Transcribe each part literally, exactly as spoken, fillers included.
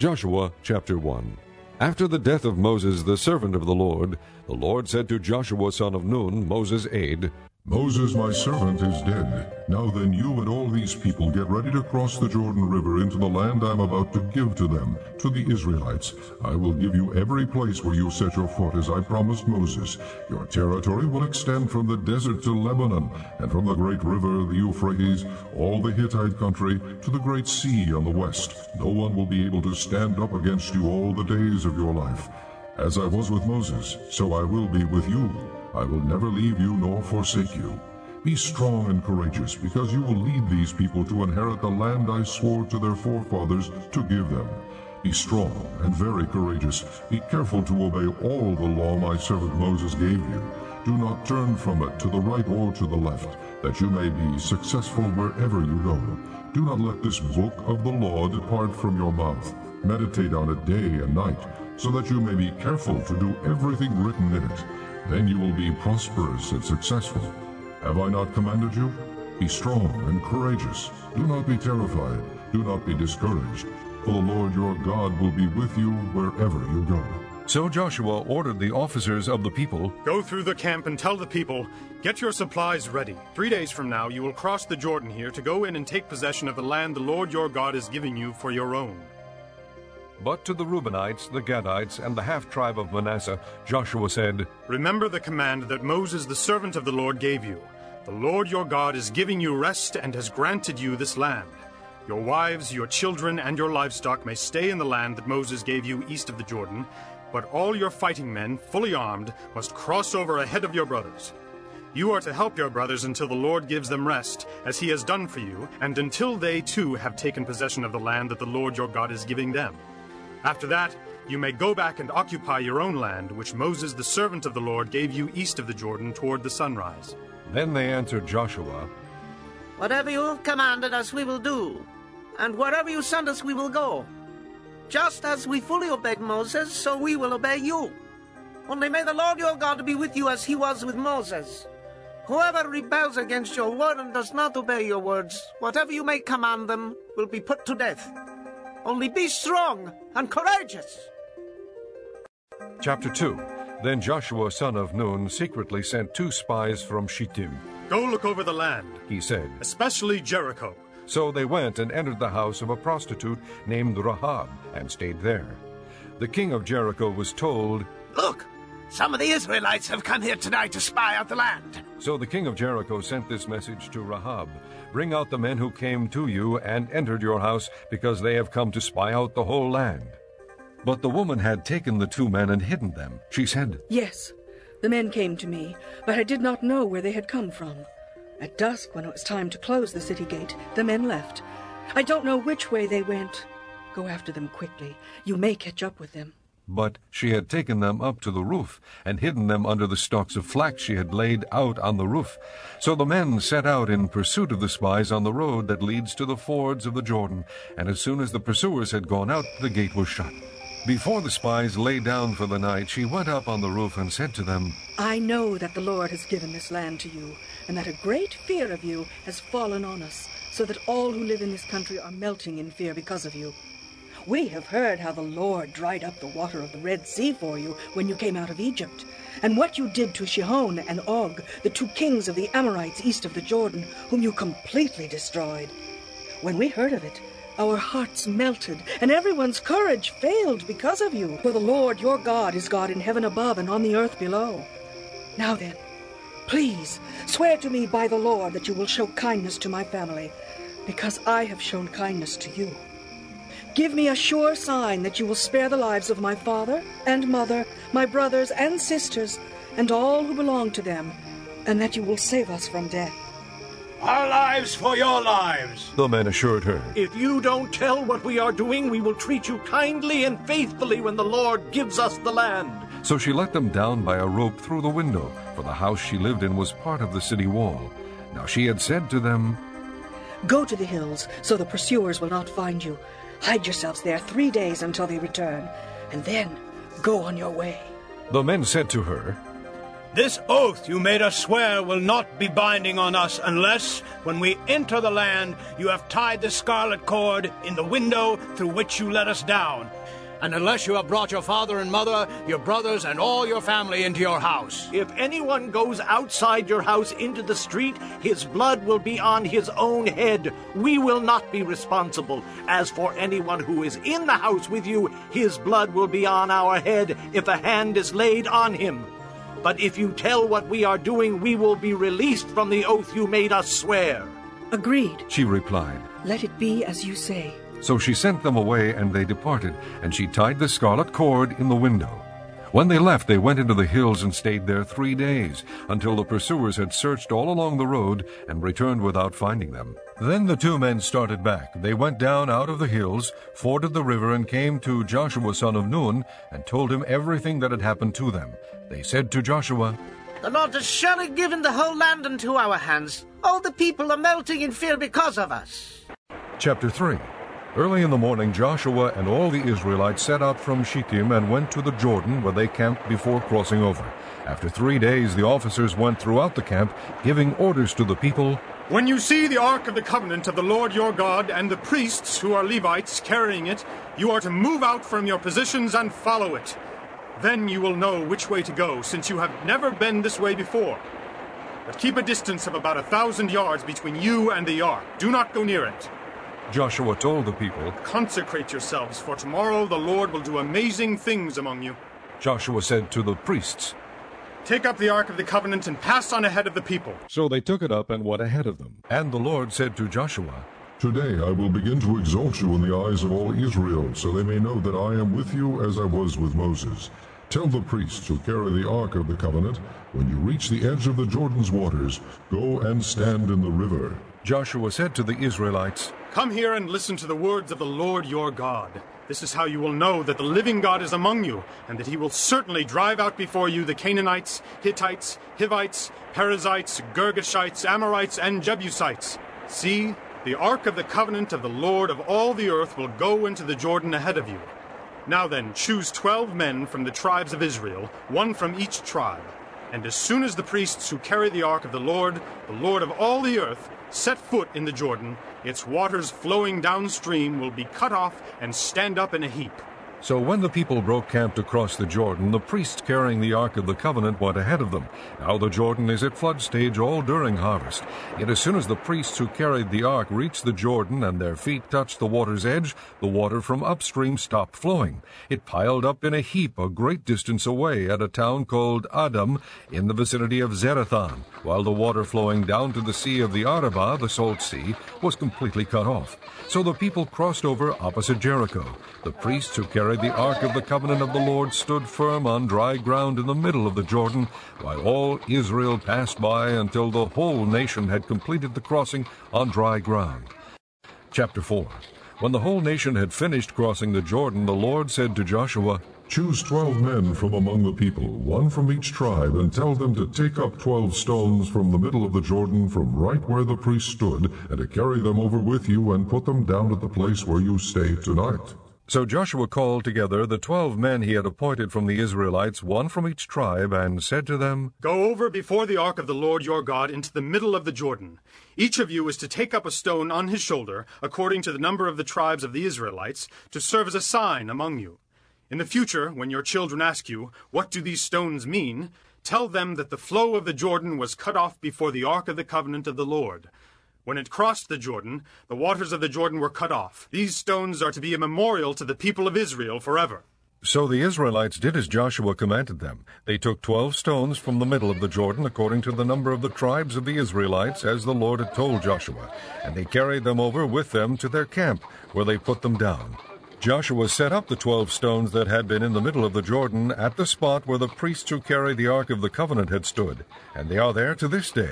Joshua chapter one. After the death of Moses the servant of the Lord, the Lord said to Joshua son of Nun, Moses' aide, Moses my servant is dead. Now then you and all these people get ready to cross the Jordan River into the land I am about to give to them, to the Israelites. I will give you every place where you set your foot, as I promised Moses. Your territory will extend from the desert to Lebanon, and from the great river, the Euphrates, all the Hittite country, to the great sea on the west. No one will be able to stand up against you all the days of your life. As I was with Moses, so I will be with you. I will never leave you nor forsake you. Be strong and courageous, because you will lead these people to inherit the land I swore to their forefathers to give them. Be strong and very courageous. Be careful to obey all the law my servant Moses gave you. Do not turn from it to the right or to the left, that you may be successful wherever you go. Do not let this book of the law depart from your mouth. Meditate on it day and night, so that you may be careful to do everything written in it. Then you will be prosperous and successful. Have I not commanded you? Be strong and courageous. Do not be terrified. Do not be discouraged. For the Lord your God will be with you wherever you go. So Joshua ordered the officers of the people, Go through the camp and tell the people, get your supplies ready. Three days from now you will cross the Jordan here to go in and take possession of the land the Lord your God is giving you for your own. But to the Reubenites, the Gadites, and the half-tribe of Manasseh, Joshua said, Remember the command that Moses the servant of the Lord gave you. The Lord your God is giving you rest and has granted you this land. Your wives, your children, and your livestock may stay in the land that Moses gave you east of the Jordan, but all your fighting men, fully armed, must cross over ahead of your brothers. You are to help your brothers until the Lord gives them rest, as he has done for you, and until they too have taken possession of the land that the Lord your God is giving them. After that, you may go back and occupy your own land, which Moses the servant of the Lord gave you east of the Jordan toward the sunrise. Then they answered Joshua, Whatever you have commanded us we will do, and wherever you send us we will go. Just as we fully obeyed Moses, so we will obey you. Only may the Lord your God be with you as he was with Moses. Whoever rebels against your word and does not obey your words, whatever you may command them, will be put to death. Only be strong and courageous. Chapter two. Then Joshua son of Nun secretly sent two spies from Shittim. Go look over the land, He said. especially Jericho. So they went and entered the house of a prostitute named Rahab, and stayed there. The king of Jericho was told, Look, some of the Israelites have come here tonight to spy out the land. So the king of Jericho sent this message to Rahab, Bring out the men who came to you and entered your house, because they have come to spy out the whole land. But the woman had taken the two men and hidden them. She said, Yes, the men came to me, but I did not know where they had come from. At dusk, when it was time to close the city gate, the men left. I don't know which way they went. Go after them quickly. You may catch up with them. But she had taken them up to the roof, and hidden them under the stalks of flax she had laid out on the roof. So the men set out in pursuit of the spies on the road that leads to the fords of the Jordan, and as soon as the pursuers had gone out, the gate was shut. Before the spies lay down for the night, she went up on the roof and said to them, I know that the Lord has given this land to you, and that a great fear of you has fallen on us, so that all who live in this country are melting in fear because of you. We have heard how the Lord dried up the water of the Red Sea for you when you came out of Egypt, and what you did to Sihon and Og, the two kings of the Amorites east of the Jordan, whom you completely destroyed. When we heard of it, our hearts melted, and everyone's courage failed because of you. For the Lord your God is God in heaven above and on the earth below. Now then, please swear to me by the Lord that you will show kindness to my family, because I have shown kindness to you. Give me a sure sign that you will spare the lives of my father and mother, my brothers and sisters, and all who belong to them, and that you will save us from death. Our lives for your lives. The men assured her, If you don't tell what we are doing, we will treat you kindly and faithfully when the Lord gives us the land. So she let them down by a rope through the window, for the house she lived in was part of the city wall. Now she had said to them, Go to the hills, so the pursuers will not find you. Hide yourselves there three days until they return, and then go on your way. The men said to her, This oath you made us swear will not be binding on us unless, when we enter the land, you have tied the scarlet cord in the window through which you let us down, and unless you have brought your father and mother, your brothers, and all your family into your house. If anyone goes outside your house into the street, his blood will be on his own head. We will not be responsible. As for anyone who is in the house with you, his blood will be on our head if a hand is laid on him. But if you tell what we are doing, we will be released from the oath you made us swear. Agreed, she replied. Let it be as you say. So she sent them away, and they departed, and she tied the scarlet cord in the window. When they left, they went into the hills and stayed there three days, until the pursuers had searched all along the road and returned without finding them. Then the two men started back. They went down out of the hills, forded the river, and came to Joshua son of Nun, and told him everything that had happened to them. They said to Joshua, The Lord has surely given the whole land into our hands. All the people are melting in fear because of us. Chapter three. Early in the morning, Joshua and all the Israelites set out from Shittim and went to the Jordan, where they camped before crossing over. After three days, the officers went throughout the camp, giving orders to the people, When you see the ark of the covenant of the Lord your God and the priests who are Levites carrying it, you are to move out from your positions and follow it. Then you will know which way to go, since you have never been this way before. But keep a distance of about a thousand yards between you and the ark. Do not go near it. Joshua told the people, Consecrate yourselves, for tomorrow the Lord will do amazing things among you. Joshua said to the priests, Take up the ark of the covenant and pass on ahead of the people. So they took it up and went ahead of them. And the Lord said to Joshua, Today I will begin to exalt you in the eyes of all Israel, so they may know that I am with you as I was with Moses. Tell the priests who carry the ark of the covenant, when you reach the edge of the Jordan's waters, go and stand in the river. Joshua said to the Israelites, Come here and listen to the words of the Lord your God. This is how you will know that the living God is among you, and that he will certainly drive out before you the Canaanites, Hittites, Hivites, Perizzites, Girgashites, Amorites, and Jebusites. See, the ark of the covenant of the Lord of all the earth will go into the Jordan ahead of you. Now then, choose twelve men from the tribes of Israel, one from each tribe. And as soon as the priests who carry the ark of the Lord, the Lord of all the earth, set foot in the Jordan, its waters flowing downstream will be cut off and stand up in a heap. So when the people broke camp to cross the Jordan, the priests carrying the Ark of the Covenant went ahead of them. Now the Jordan is at flood stage all during harvest. Yet as soon as the priests who carried the Ark reached the Jordan and their feet touched the water's edge, the water from upstream stopped flowing. It piled up in a heap a great distance away at a town called Adam in the vicinity of Zarethan, while the water flowing down to the sea of the Arabah, the Salt Sea, was completely cut off. So the people crossed over opposite Jericho. The priests who carried the Ark of the Covenant of the Lord stood firm on dry ground in the middle of the Jordan, while all Israel passed by until the whole nation had completed the crossing on dry ground. Chapter four. When the whole nation had finished crossing the Jordan, the Lord said to Joshua, Choose twelve men from among the people, one from each tribe, and tell them to take up twelve stones from the middle of the Jordan, from right where the priest stood, and to carry them over with you and put them down at the place where you stay tonight. So Joshua called together the twelve men he had appointed from the Israelites, one from each tribe, and said to them, Go over before the ark of the Lord your God into the middle of the Jordan. Each of you is to take up a stone on his shoulder, according to the number of the tribes of the Israelites, to serve as a sign among you. In the future, when your children ask you, What do these stones mean? Tell them that the flow of the Jordan was cut off before the ark of the covenant of the Lord. When it crossed the Jordan, the waters of the Jordan were cut off. These stones are to be a memorial to the people of Israel forever. So the Israelites did as Joshua commanded them. They took twelve stones from the middle of the Jordan, according to the number of the tribes of the Israelites, as the Lord had told Joshua, and they carried them over with them to their camp, where they put them down. Joshua set up the twelve stones that had been in the middle of the Jordan at the spot where the priests who carried the Ark of the Covenant had stood, and they are there to this day.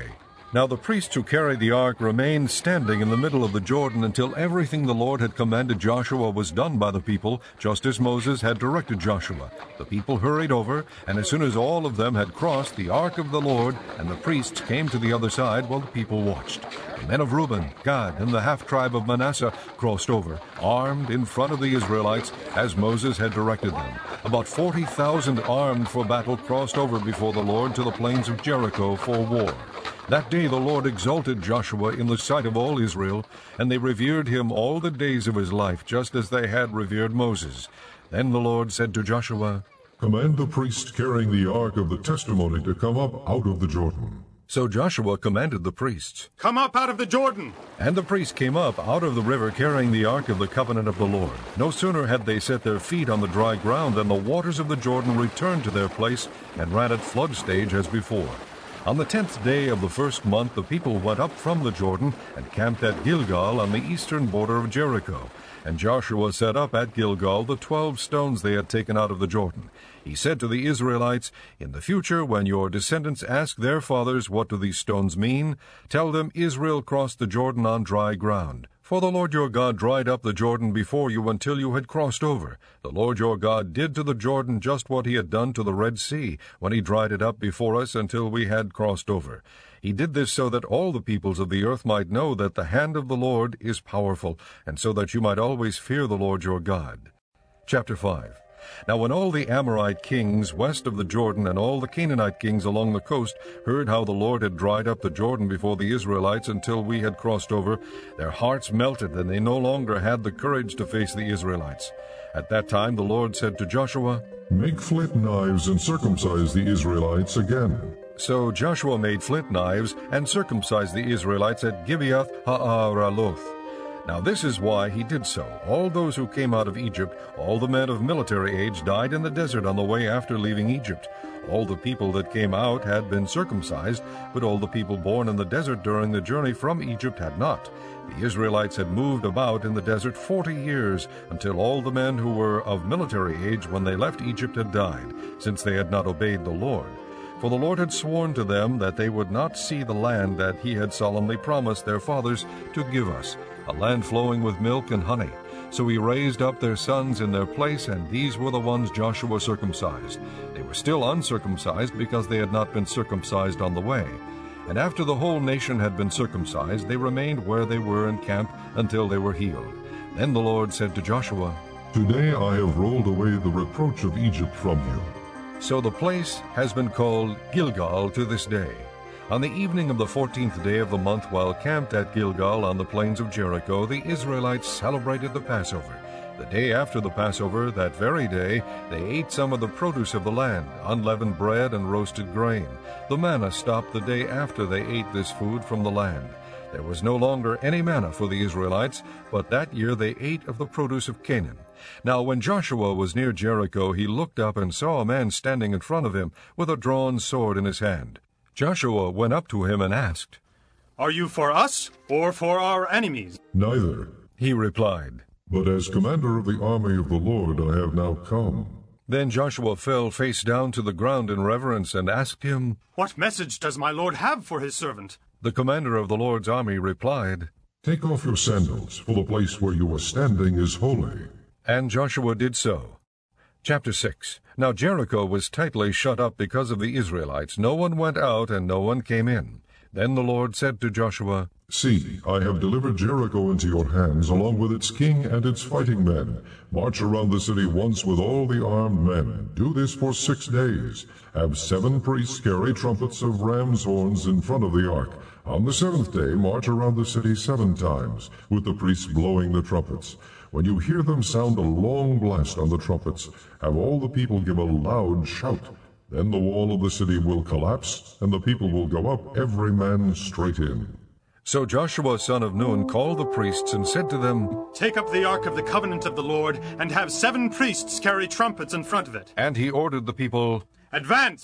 Now the priests who carried the ark remained standing in the middle of the Jordan until everything the Lord had commanded Joshua was done by the people, just as Moses had directed Joshua. The people hurried over, and as soon as all of them had crossed, the ark of the Lord and the priests came to the other side while the people watched. The men of Reuben, Gad, and the half-tribe of Manasseh crossed over, armed in front of the Israelites, as Moses had directed them. About forty thousand armed for battle crossed over before the Lord to the plains of Jericho for war. That day the Lord exalted Joshua in the sight of all Israel, and they revered him all the days of his life, just as they had revered Moses. Then the Lord said to Joshua, "Command the priests carrying the ark of the testimony to come up out of the Jordan." So Joshua commanded the priests. "Come up out of the Jordan!" And the priests came up out of the river carrying the ark of the covenant of the Lord. No sooner had they set their feet on the dry ground than the waters of the Jordan returned to their place and ran at flood stage as before. On the tenth day of the first month the people went up from the Jordan and camped at Gilgal on the eastern border of Jericho. And Joshua set up at Gilgal the twelve stones they had taken out of the Jordan. He said to the Israelites, "In the future, when your descendants ask their fathers, 'What do these stones mean?' tell them Israel crossed the Jordan on dry ground. For the Lord your God dried up the Jordan before you until you had crossed over. The Lord your God did to the Jordan just what he had done to the Red Sea, when he dried it up before us until we had crossed over. He did this so that all the peoples of the earth might know that the hand of the Lord is powerful, and so that you might always fear the Lord your God." Chapter five. Now when all the Amorite kings west of the Jordan and all the Canaanite kings along the coast heard how the Lord had dried up the Jordan before the Israelites until we had crossed over, their hearts melted, and they no longer had the courage to face the Israelites. At that time the Lord said to Joshua, "Make flint knives and circumcise the Israelites again." So Joshua made flint knives and circumcised the Israelites at Gibeath Ha'araloth. Now this is why he did so. All those who came out of Egypt, all the men of military age, died in the desert on the way after leaving Egypt. All the people that came out had been circumcised, but all the people born in the desert during the journey from Egypt had not. The Israelites had moved about in the desert forty years, until all the men who were of military age when they left Egypt had died, since they had not obeyed the Lord. For the Lord had sworn to them that they would not see the land that he had solemnly promised their fathers to give us, a land flowing with milk and honey. So he raised up their sons in their place, and these were the ones Joshua circumcised. They were still uncircumcised because they had not been circumcised on the way. And after the whole nation had been circumcised, they remained where they were in camp until they were healed. Then the Lord said to Joshua, "Today I have rolled away the reproach of Egypt from you." So the place has been called Gilgal to this day. On the evening of the fourteenth day of the month, while camped at Gilgal on the plains of Jericho, the Israelites celebrated the Passover. The day after the Passover, that very day, they ate some of the produce of the land, unleavened bread and roasted grain. The manna stopped the day after they ate this food from the land. There was no longer any manna for the Israelites, but that year they ate of the produce of Canaan. Now when Joshua was near Jericho, he looked up and saw a man standing in front of him with a drawn sword in his hand. Joshua went up to him and asked, "Are you for us or for our enemies?" "Neither," he replied, "but as commander of the army of the Lord I have now come." Then Joshua fell face down to the ground in reverence and asked him, "What message does my Lord have for his servant?" The commander of the Lord's army replied, "Take off your sandals, for the place where you are standing is holy." And Joshua did so. Chapter six. Now Jericho was tightly shut up because of the Israelites. No one went out and no one came in. Then the Lord said to Joshua, "See, I have delivered Jericho into your hands, along with its king and its fighting men. March around the city once with all the armed men. Do this for six days. Have seven priests carry trumpets of ram's horns in front of the ark. On the seventh day, march around the city seven times, with the priests blowing the trumpets. When you hear them sound a long blast on the trumpets, have all the people give a loud shout. Then the wall of the city will collapse, and the people will go up, every man straight in." So Joshua son of Nun called the priests and said to them, "Take up the ark of the covenant of the Lord, and have seven priests carry trumpets in front of it." And he ordered the people, "Advance!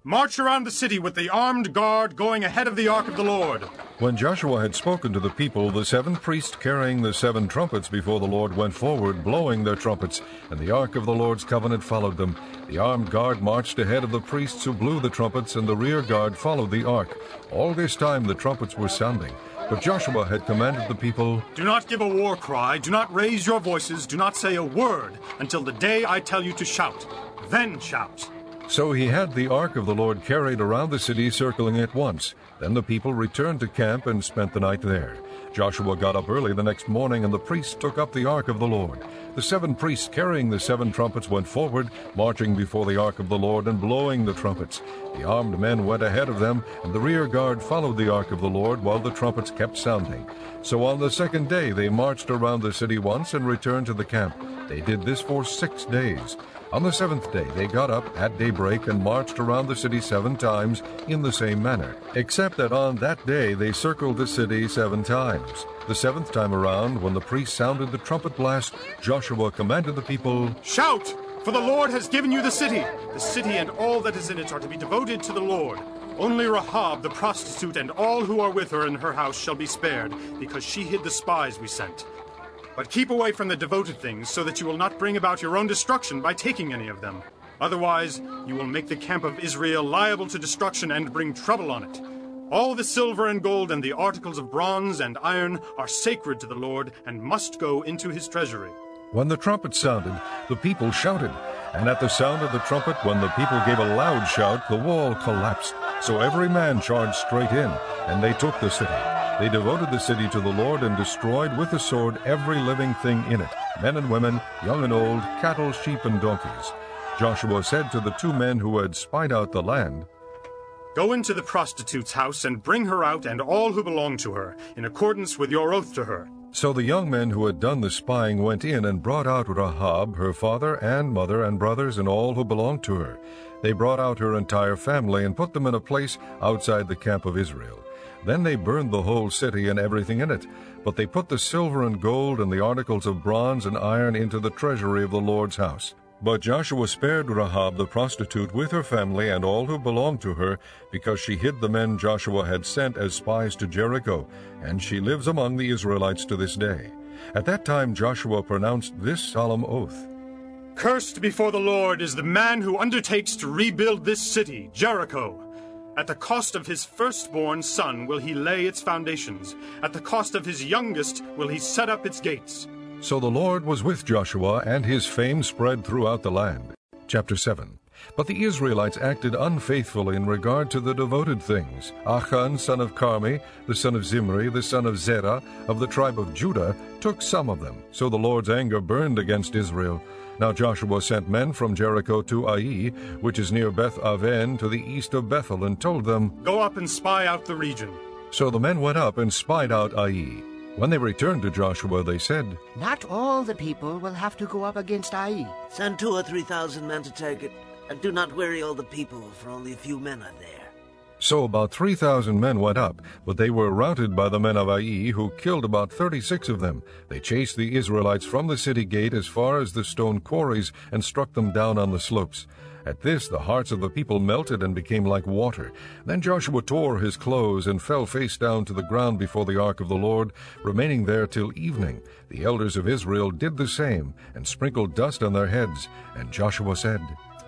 March around the city with the armed guard going ahead of the ark of the Lord. When Joshua had spoken to the people, the seven priests carrying the seven trumpets before the Lord went forward, blowing their trumpets, and the ark of the Lord's covenant followed them. The armed guard marched ahead of the priests who blew the trumpets, and the rear guard followed the ark. All this time the trumpets were sounding. But Joshua had commanded the people, Do not give a war cry, do not raise your voices, do not say a word until the day I tell you to shout. Then shout. So he had the ark of the Lord carried around the city, circling it once. Then the people returned to camp and spent the night there. Joshua got up early the next morning, and the priests took up the ark of the Lord. The seven priests carrying the seven trumpets went forward, marching before the ark of the Lord and blowing the trumpets. The armed men went ahead of them, and the rear guard followed the ark of the Lord while the trumpets kept sounding. So on the second day they marched around the city once and returned to the camp. They did this for six days. On the seventh day they got up at daybreak and marched around the city seven times in the same manner, except that on that day they circled the city seven times. The seventh time around, when the priest sounded the trumpet blast, Joshua commanded the people, Shout! For the Lord has given you the city. The city and all that is in it are to be devoted to the Lord. Only Rahab the prostitute and all who are with her in her house shall be spared, because she hid the spies we sent. But keep away from the devoted things, so that you will not bring about your own destruction by taking any of them. Otherwise, you will make the camp of Israel liable to destruction and bring trouble on it. All the silver and gold and the articles of bronze and iron are sacred to the Lord and must go into his treasury. When the trumpet sounded, the people shouted. And at the sound of the trumpet, when the people gave a loud shout, the wall collapsed. So every man charged straight in, and they took the city. They devoted the city to the Lord and destroyed with the sword every living thing in it, men and women, young and old, cattle, sheep, and donkeys. Joshua said to the two men who had spied out the land, Go into the prostitute's house and bring her out and all who belong to her, in accordance with your oath to her. So the young men who had done the spying went in and brought out Rahab, her father and mother and brothers and all who belonged to her. They brought out her entire family and put them in a place outside the camp of Israel. Then they burned the whole city and everything in it. But they put the silver and gold and the articles of bronze and iron into the treasury of the Lord's house. But Joshua spared Rahab the prostitute with her family and all who belonged to her, because she hid the men Joshua had sent as spies to Jericho, and she lives among the Israelites to this day. At that time Joshua pronounced this solemn oath, Cursed before the Lord is the man who undertakes to rebuild this city, Jericho. At the cost of his firstborn son will he lay its foundations. At the cost of his youngest will he set up its gates. So the Lord was with Joshua, and his fame spread throughout the land. Chapter seven. But the Israelites acted unfaithfully in regard to the devoted things. Achan, son of Carmi, the son of Zimri, the son of Zerah, of the tribe of Judah, took some of them. So the Lord's anger burned against Israel. Now Joshua sent men from Jericho to Ai, which is near Beth Aven, to the east of Bethel, and told them, Go up and spy out the region. So the men went up and spied out Ai. When they returned to Joshua, they said, Not all the people will have to go up against Ai. Send two or three thousand men to take it, and do not weary all the people, for only a few men are there. So about three thousand men went up, but they were routed by the men of Ai, who killed about thirty-six of them. They chased the Israelites from the city gate as far as the stone quarries, and struck them down on the slopes. At this the hearts of the people melted and became like water. Then Joshua tore his clothes and fell face down to the ground before the ark of the Lord, remaining there till evening. The elders of Israel did the same, and sprinkled dust on their heads. And Joshua said,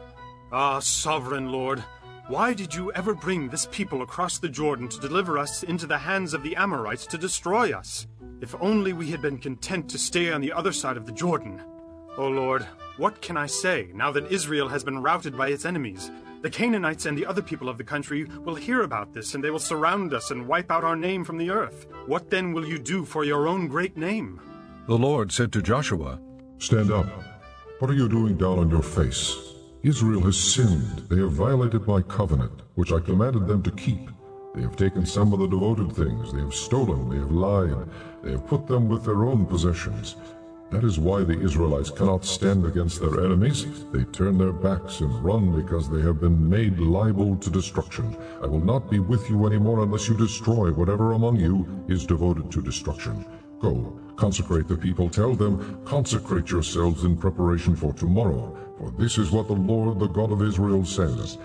Ah, sovereign Lord, why did you ever bring this people across the Jordan to deliver us into the hands of the Amorites to destroy us? If only we had been content to stay on the other side of the Jordan. O Lord, what can I say now that Israel has been routed by its enemies? The Canaanites and the other people of the country will hear about this, and they will surround us and wipe out our name from the earth. What then will you do for your own great name? The Lord said to Joshua, Stand up. What are you doing down on your face? Israel has sinned. They have violated my covenant, which I commanded them to keep. They have taken some of the devoted things. They have stolen. They have lied. They have put them with their own possessions. That is why the Israelites cannot stand against their enemies. They turn their backs and run because they have been made liable to destruction. I will not be with you anymore unless you destroy whatever among you is devoted to destruction. Go, consecrate the people. Tell them, consecrate yourselves in preparation for tomorrow. For this is what the Lord, the God of Israel, says.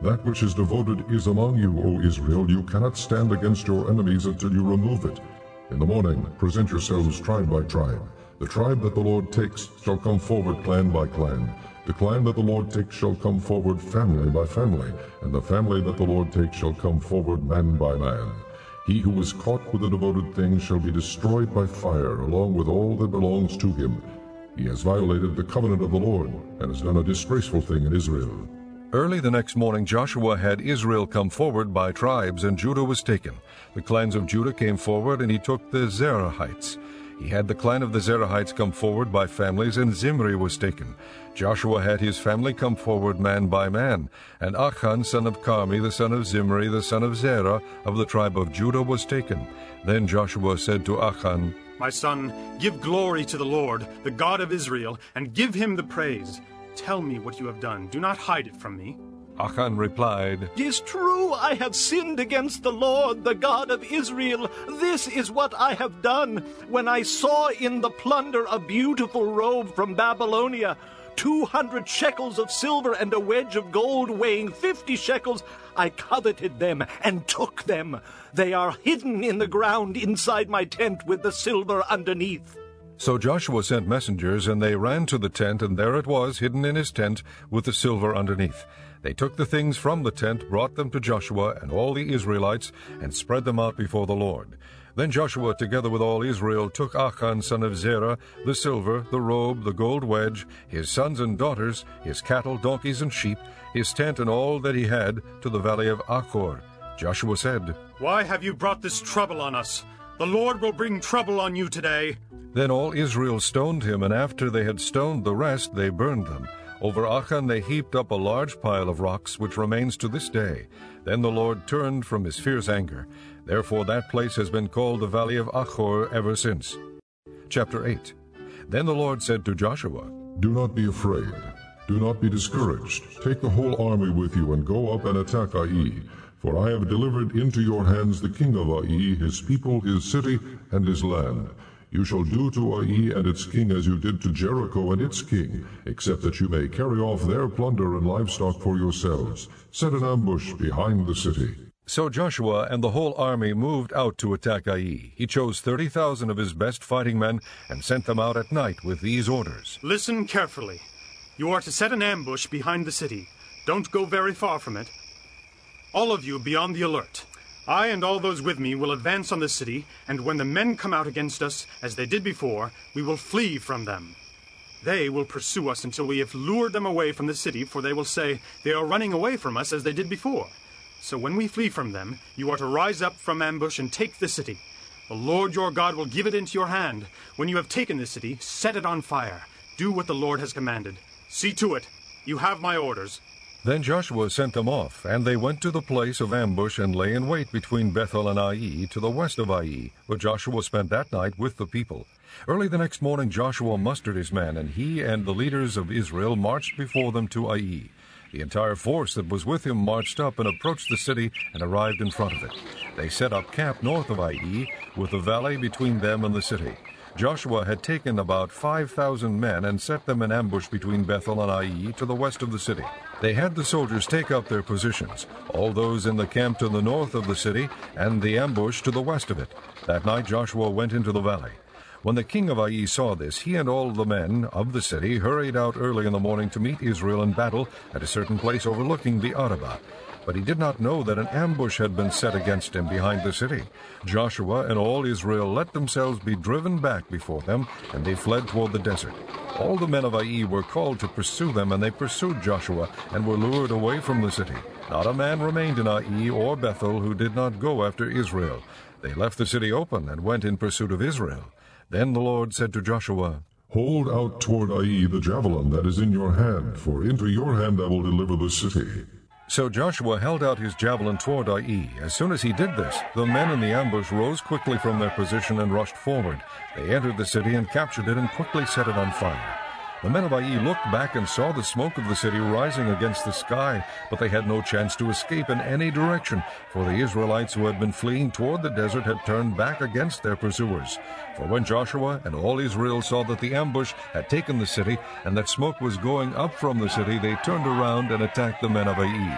That which is devoted is among you, O Israel. You cannot stand against your enemies until you remove it. In the morning present yourselves tribe by tribe. The tribe that the Lord takes shall come forward clan by clan. The clan that the Lord takes shall come forward family by family, and the family that the Lord takes shall come forward man by man. He who is caught with a devoted thing shall be destroyed by fire, along with all that belongs to him. He has violated the covenant of the Lord, and has done a disgraceful thing in Israel. Early the next morning Joshua had Israel come forward by tribes, and Judah was taken. The clans of Judah came forward, and he took the Zerahites. He had the clan of the Zerahites come forward by families, and Zimri was taken. Joshua had his family come forward man by man, and Achan son of Carmi, the son of Zimri, the son of Zerah, of the tribe of Judah, was taken. Then Joshua said to Achan, My son, give glory to the Lord, the God of Israel, and give him the praise. Tell me what you have done. Do not hide it from me. Achan replied, It is true, I have sinned against the Lord, the God of Israel. This is what I have done. When I saw in the plunder a beautiful robe from Babylonia, two hundred shekels of silver and a wedge of gold weighing fifty shekels, I coveted them and took them. They are hidden in the ground inside my tent with the silver underneath. So Joshua sent messengers, and they ran to the tent, and there it was, hidden in his tent, with the silver underneath. They took the things from the tent, brought them to Joshua and all the Israelites, and spread them out before the Lord. Then Joshua, together with all Israel, took Achan son of Zerah, the silver, the robe, the gold wedge, his sons and daughters, his cattle, donkeys, and sheep, his tent, and all that he had, to the valley of Achor. Joshua said, Why have you brought this trouble on us? The Lord will bring trouble on you today. Then all Israel stoned him, and after they had stoned the rest, they burned them. Over Achan they heaped up a large pile of rocks, which remains to this day. Then the Lord turned from his fierce anger. Therefore that place has been called the Valley of Achor ever since. Chapter eight. Then the Lord said to Joshua, Do not be afraid. Do not be discouraged. Take the whole army with you, and go up and attack Ai. For I have delivered into your hands the king of Ai, his people, his city, and his land. You shall do to Ai and its king as you did to Jericho and its king, except that you may carry off their plunder and livestock for yourselves. Set an ambush behind the city. So Joshua and the whole army moved out to attack Ai. He chose thirty thousand of his best fighting men and sent them out at night with these orders. Listen carefully. You are to set an ambush behind the city. Don't go very far from it. All of you be on the alert. I and all those with me will advance on the city, and when the men come out against us, as they did before, we will flee from them. They will pursue us until we have lured them away from the city, for they will say, They are running away from us as they did before. So when we flee from them, you are to rise up from ambush and take the city. The Lord your God will give it into your hand. When you have taken the city, set it on fire. Do what the Lord has commanded. See to it. You have my orders. Then Joshua sent them off, and they went to the place of ambush and lay in wait between Bethel and Ai, to the west of Ai, where Joshua spent that night with the people. Early the next morning Joshua mustered his men, and he and the leaders of Israel marched before them to Ai. The entire force that was with him marched up and approached the city and arrived in front of it. They set up camp north of Ai, with the valley between them and the city. Joshua had taken about five thousand men and set them in ambush between Bethel and Ai to the west of the city. They had the soldiers take up their positions, all those in the camp to the north of the city, and the ambush to the west of it. That night Joshua went into the valley. When the king of Ai saw this, he and all the men of the city hurried out early in the morning to meet Israel in battle at a certain place overlooking the Arabah. But he did not know that an ambush had been set against him behind the city. Joshua and all Israel let themselves be driven back before them, and they fled toward the desert. All the men of Ai were called to pursue them, and they pursued Joshua, and were lured away from the city. Not a man remained in Ai or Bethel who did not go after Israel. They left the city open and went in pursuit of Israel. Then the Lord said to Joshua, Hold out toward Ai the javelin that is in your hand, for into your hand I will deliver the city. So Joshua held out his javelin toward Ai. As soon as he did this, the men in the ambush rose quickly from their position and rushed forward. They entered the city and captured it and quickly set it on fire. The men of Ai looked back and saw the smoke of the city rising against the sky, but they had no chance to escape in any direction, for the Israelites who had been fleeing toward the desert had turned back against their pursuers. For when Joshua and all Israel saw that the ambush had taken the city, and that smoke was going up from the city, they turned around and attacked the men of Ai.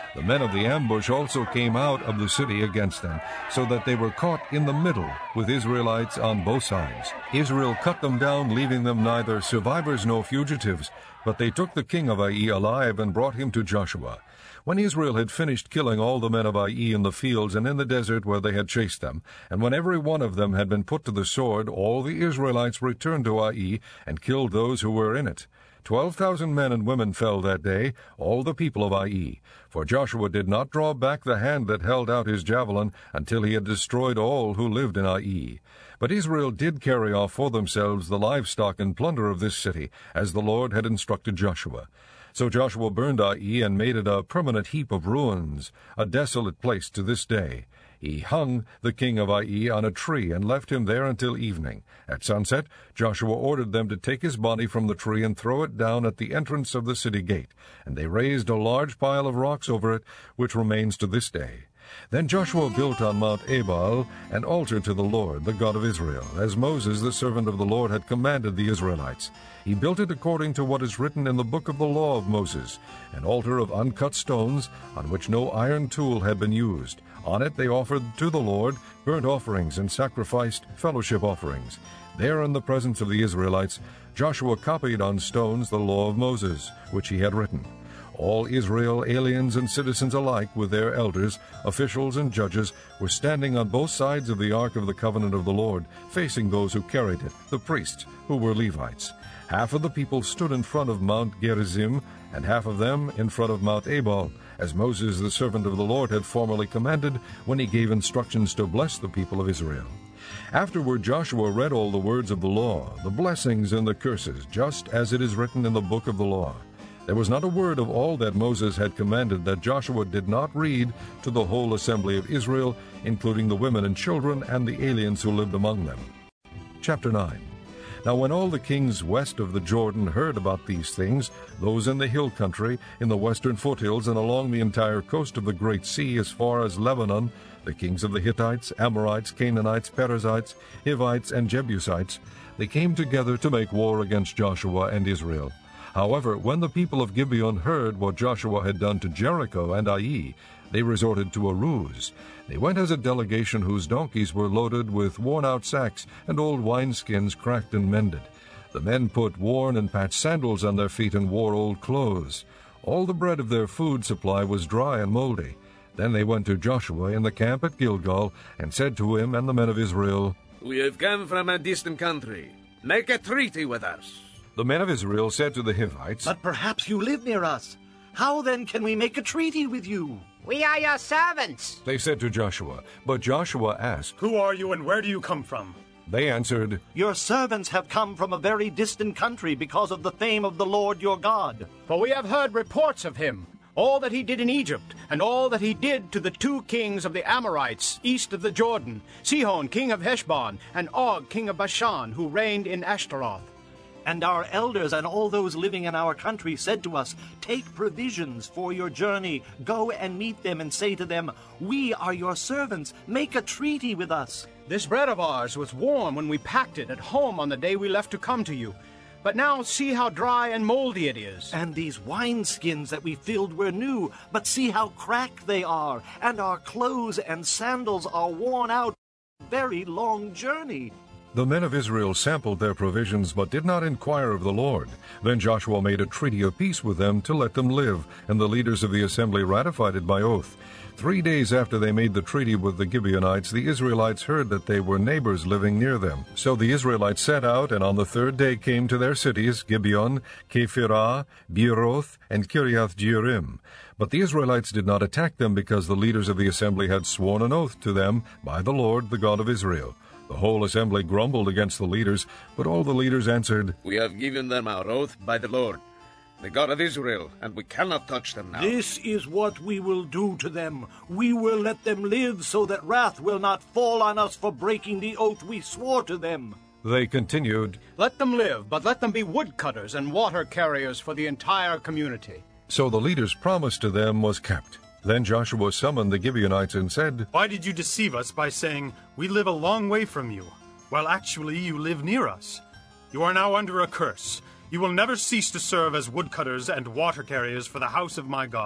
The men of the ambush also came out of the city against them, so that they were caught in the middle with Israelites on both sides. Israel cut them down, leaving them neither survivors nor fugitives. But they took the king of Ai alive and brought him to Joshua. When Israel had finished killing all the men of Ai in the fields and in the desert where they had chased them, and when every one of them had been put to the sword, all the Israelites returned to Ai and killed those who were in it. Twelve thousand men and women fell that day, all the people of Ai. For Joshua did not draw back the hand that held out his javelin until he had destroyed all who lived in Ai. But Israel did carry off for themselves the livestock and plunder of this city, as the Lord had instructed Joshua. So Joshua burned Ai and made it a permanent heap of ruins, a desolate place to this day. He hung the king of Ai on a tree and left him there until evening. At sunset, Joshua ordered them to take his body from the tree and throw it down at the entrance of the city gate, and they raised a large pile of rocks over it, which remains to this day. Then Joshua built on Mount Ebal an altar to the Lord, the God of Israel, as Moses, the servant of the Lord, had commanded the Israelites. He built it according to what is written in the book of the law of Moses, an altar of uncut stones, on which no iron tool had been used. On it they offered to the Lord burnt offerings and sacrificed fellowship offerings. There in the presence of the Israelites, Joshua copied on stones the law of Moses, which he had written. All Israel, aliens and citizens alike, with their elders, officials, and judges, were standing on both sides of the ark of the covenant of the Lord, facing those who carried it, the priests, who were Levites. Half of the people stood in front of Mount Gerizim, and half of them in front of Mount Ebal, as Moses the servant of the Lord had formerly commanded when he gave instructions to bless the people of Israel. Afterward Joshua read all the words of the law, the blessings and the curses, just as it is written in the book of the law. There was not a word of all that Moses had commanded that Joshua did not read to the whole assembly of Israel, including the women and children and the aliens who lived among them. Chapter nine. Now when all the kings west of the Jordan heard about these things, those in the hill country, in the western foothills, and along the entire coast of the Great Sea as far as Lebanon, the kings of the Hittites, Amorites, Canaanites, Perizzites, Hivites, and Jebusites, they came together to make war against Joshua and Israel. However, when the people of Gibeon heard what Joshua had done to Jericho and Ai, they resorted to a ruse. They went as a delegation whose donkeys were loaded with worn-out sacks and old wineskins cracked and mended. The men put worn and patched sandals on their feet and wore old clothes. All the bread of their food supply was dry and moldy. Then they went to Joshua in the camp at Gilgal and said to him and the men of Israel, "We have come from a distant country. Make a treaty with us." The men of Israel said to the Hivites, "But perhaps you live near us. How then can we make a treaty with you?" We are your servants. They said to Joshua. But Joshua asked, "Who are you and where do you come from?" They answered, "Your servants have come from a very distant country because of the fame of the Lord your God." For we have heard reports of him, all that he did in Egypt, and all that he did to the two kings of the Amorites east of the Jordan, Sihon king of Heshbon, and Og king of Bashan, who reigned in Ashtaroth. And our elders and all those living in our country said to us, "Take provisions for your journey. Go and meet them and say to them, 'We are your servants. Make a treaty with us.'" This bread of ours was warm when we packed it at home on the day we left to come to you. But now see how dry and moldy it is. And these wineskins that we filled were new, but see how cracked they are. And our clothes and sandals are worn out. Very long journey. The men of Israel sampled their provisions, but did not inquire of the Lord. Then Joshua made a treaty of peace with them to let them live, and the leaders of the assembly ratified it by oath. Three days after they made the treaty with the Gibeonites, the Israelites heard that they were neighbors living near them. So the Israelites set out, and on the third day came to their cities, Gibeon, Kephirah, Beeroth, and Kiriath Jearim. But the Israelites did not attack them, because the leaders of the assembly had sworn an oath to them by the Lord, the God of Israel. The whole assembly grumbled against the leaders, but all the leaders answered, "We have given them our oath by the Lord, the God of Israel, and we cannot touch them now." This is what we will do to them. We will let them live so that wrath will not fall on us for breaking the oath we swore to them. They continued, "Let them live, but let them be woodcutters and water carriers for the entire community." So the leaders' promise to them was kept. Then Joshua summoned the Gibeonites and said, "Why did you deceive us by saying, 'We live a long way from you,' while actually you live near us? You are now under a curse. You will never cease to serve as woodcutters and water carriers for the house of my God.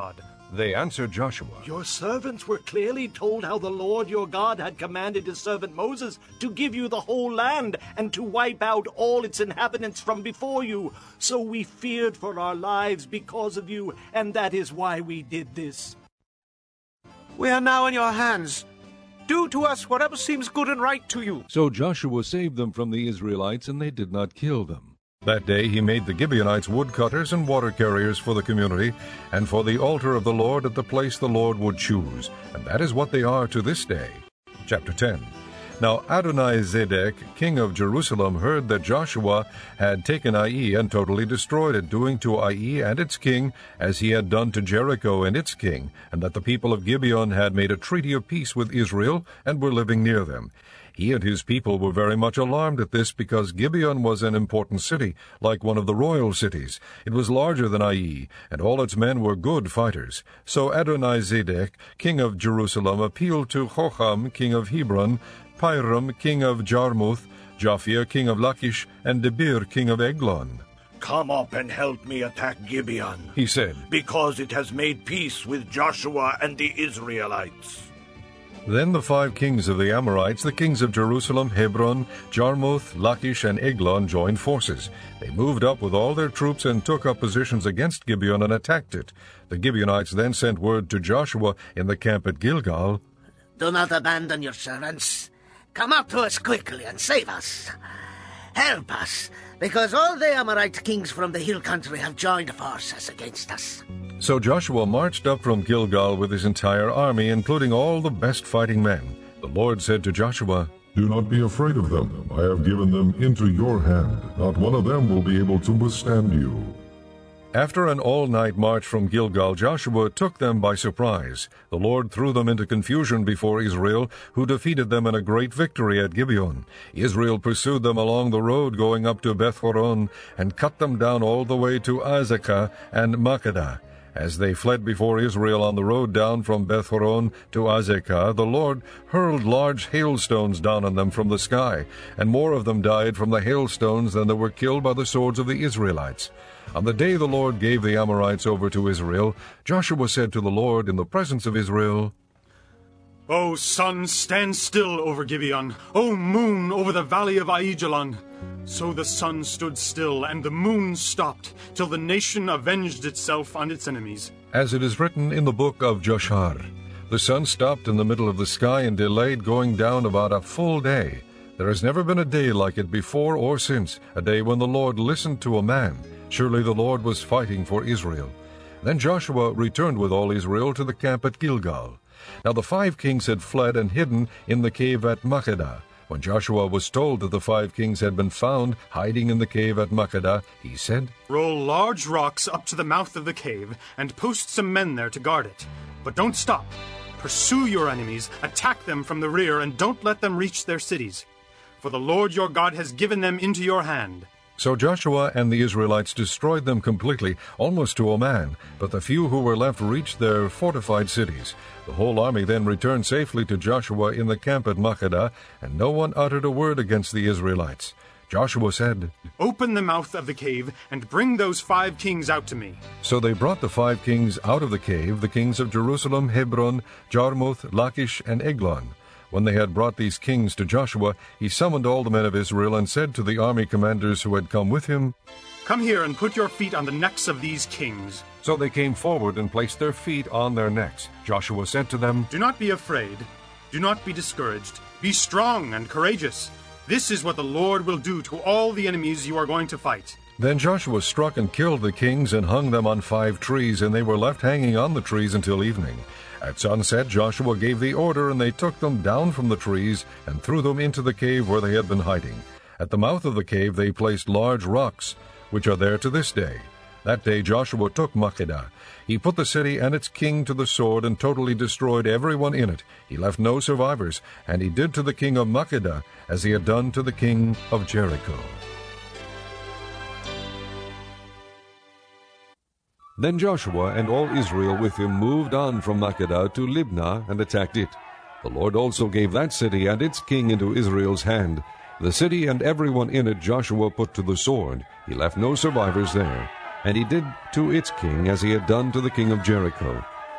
They answered Joshua, Your servants were clearly told how the Lord your God had commanded his servant Moses to give you the whole land and to wipe out all its inhabitants from before you. So we feared for our lives because of you, and that is why we did this. We are now in your hands. Do to us whatever seems good and right to you. So Joshua saved them from the Israelites, and they did not kill them. That day he made the Gibeonites woodcutters and water carriers for the community, and for the altar of the Lord at the place the Lord would choose. And that is what they are to this day. Chapter ten. Now Adonizedek, king of Jerusalem, heard that Joshua had taken Ai and totally destroyed it, doing to Ai and its king as he had done to Jericho and its king, and that the people of Gibeon had made a treaty of peace with Israel and were living near them. He and his people were very much alarmed at this, because Gibeon was an important city, like one of the royal cities. It was larger than Ai, and all its men were good fighters. So Adonizedek, king of Jerusalem, appealed to Hoham, king of Hebron, Piram, king of Jarmuth, Japhia, king of Lachish, and Debir, king of Eglon. Come up and help me attack Gibeon, he said, because it has made peace with Joshua and the Israelites. Then the five kings of the Amorites, the kings of Jerusalem, Hebron, Jarmuth, Lachish, and Eglon, joined forces. They moved up with all their troops and took up positions against Gibeon and attacked it. The Gibeonites then sent word to Joshua in the camp at Gilgal, Do not abandon your servants. Come up to us quickly and save us. Help us, because all the Amorite kings from the hill country have joined forces against us. So Joshua marched up from Gilgal with his entire army, including all the best fighting men. The Lord said to Joshua, Do not be afraid of them. I have given them into your hand. Not one of them will be able to withstand you. After an all-night march from Gilgal, Joshua took them by surprise. The Lord threw them into confusion before Israel, who defeated them in a great victory at Gibeon. Israel pursued them along the road going up to Beth-horon, and cut them down all the way to Azekah and Makkedah. As they fled before Israel on the road down from Beth-horon to Azekah, the Lord hurled large hailstones down on them from the sky, and more of them died from the hailstones than there were killed by the swords of the Israelites. On the day the Lord gave the Amorites over to Israel, Joshua said to the Lord in the presence of Israel, O sun, stand still over Gibeon. O moon, over the valley of Aijalon. So the sun stood still, and the moon stopped, till the nation avenged itself on its enemies. As it is written in the book of Joshar, the sun stopped in the middle of the sky and delayed going down about a full day. There has never been a day like it before or since, a day when the Lord listened to a man. Surely the Lord was fighting for Israel. Then Joshua returned with all Israel to the camp at Gilgal. Now the five kings had fled and hidden in the cave at Makkedah. When Joshua was told that the five kings had been found hiding in the cave at Makkedah, he said, Roll large rocks up to the mouth of the cave, and post some men there to guard it. But don't stop. Pursue your enemies, attack them from the rear, and don't let them reach their cities. For the Lord your God has given them into your hand. So Joshua and the Israelites destroyed them completely, almost to a man, but the few who were left reached their fortified cities. The whole army then returned safely to Joshua in the camp at Makkedah, and no one uttered a word against the Israelites. Joshua said, Open the mouth of the cave, and bring those five kings out to me. So they brought the five kings out of the cave, the kings of Jerusalem, Hebron, Jarmuth, Lachish, and Eglon. When they had brought these kings to Joshua, he summoned all the men of Israel and said to the army commanders who had come with him, Come here and put your feet on the necks of these kings. So they came forward and placed their feet on their necks. Joshua said to them, Do not be afraid. Do not be discouraged. Be strong and courageous. This is what the Lord will do to all the enemies you are going to fight. Then Joshua struck and killed the kings and hung them on five trees, and they were left hanging on the trees until evening. At sunset Joshua gave the order, and they took them down from the trees and threw them into the cave where they had been hiding. At the mouth of the cave they placed large rocks, which are there to this day. That day Joshua took Makkedah. He put the city and its king to the sword and totally destroyed everyone in it. He left no survivors, and he did to the king of Makkedah as he had done to the king of Jericho. Then Joshua and all Israel with him moved on from Makkedah to Libnah and attacked it. The Lord also gave that city and its king into Israel's hand. The city and everyone in it Joshua put to the sword. He left no survivors there. And he did to its king as he had done to the king of Jericho.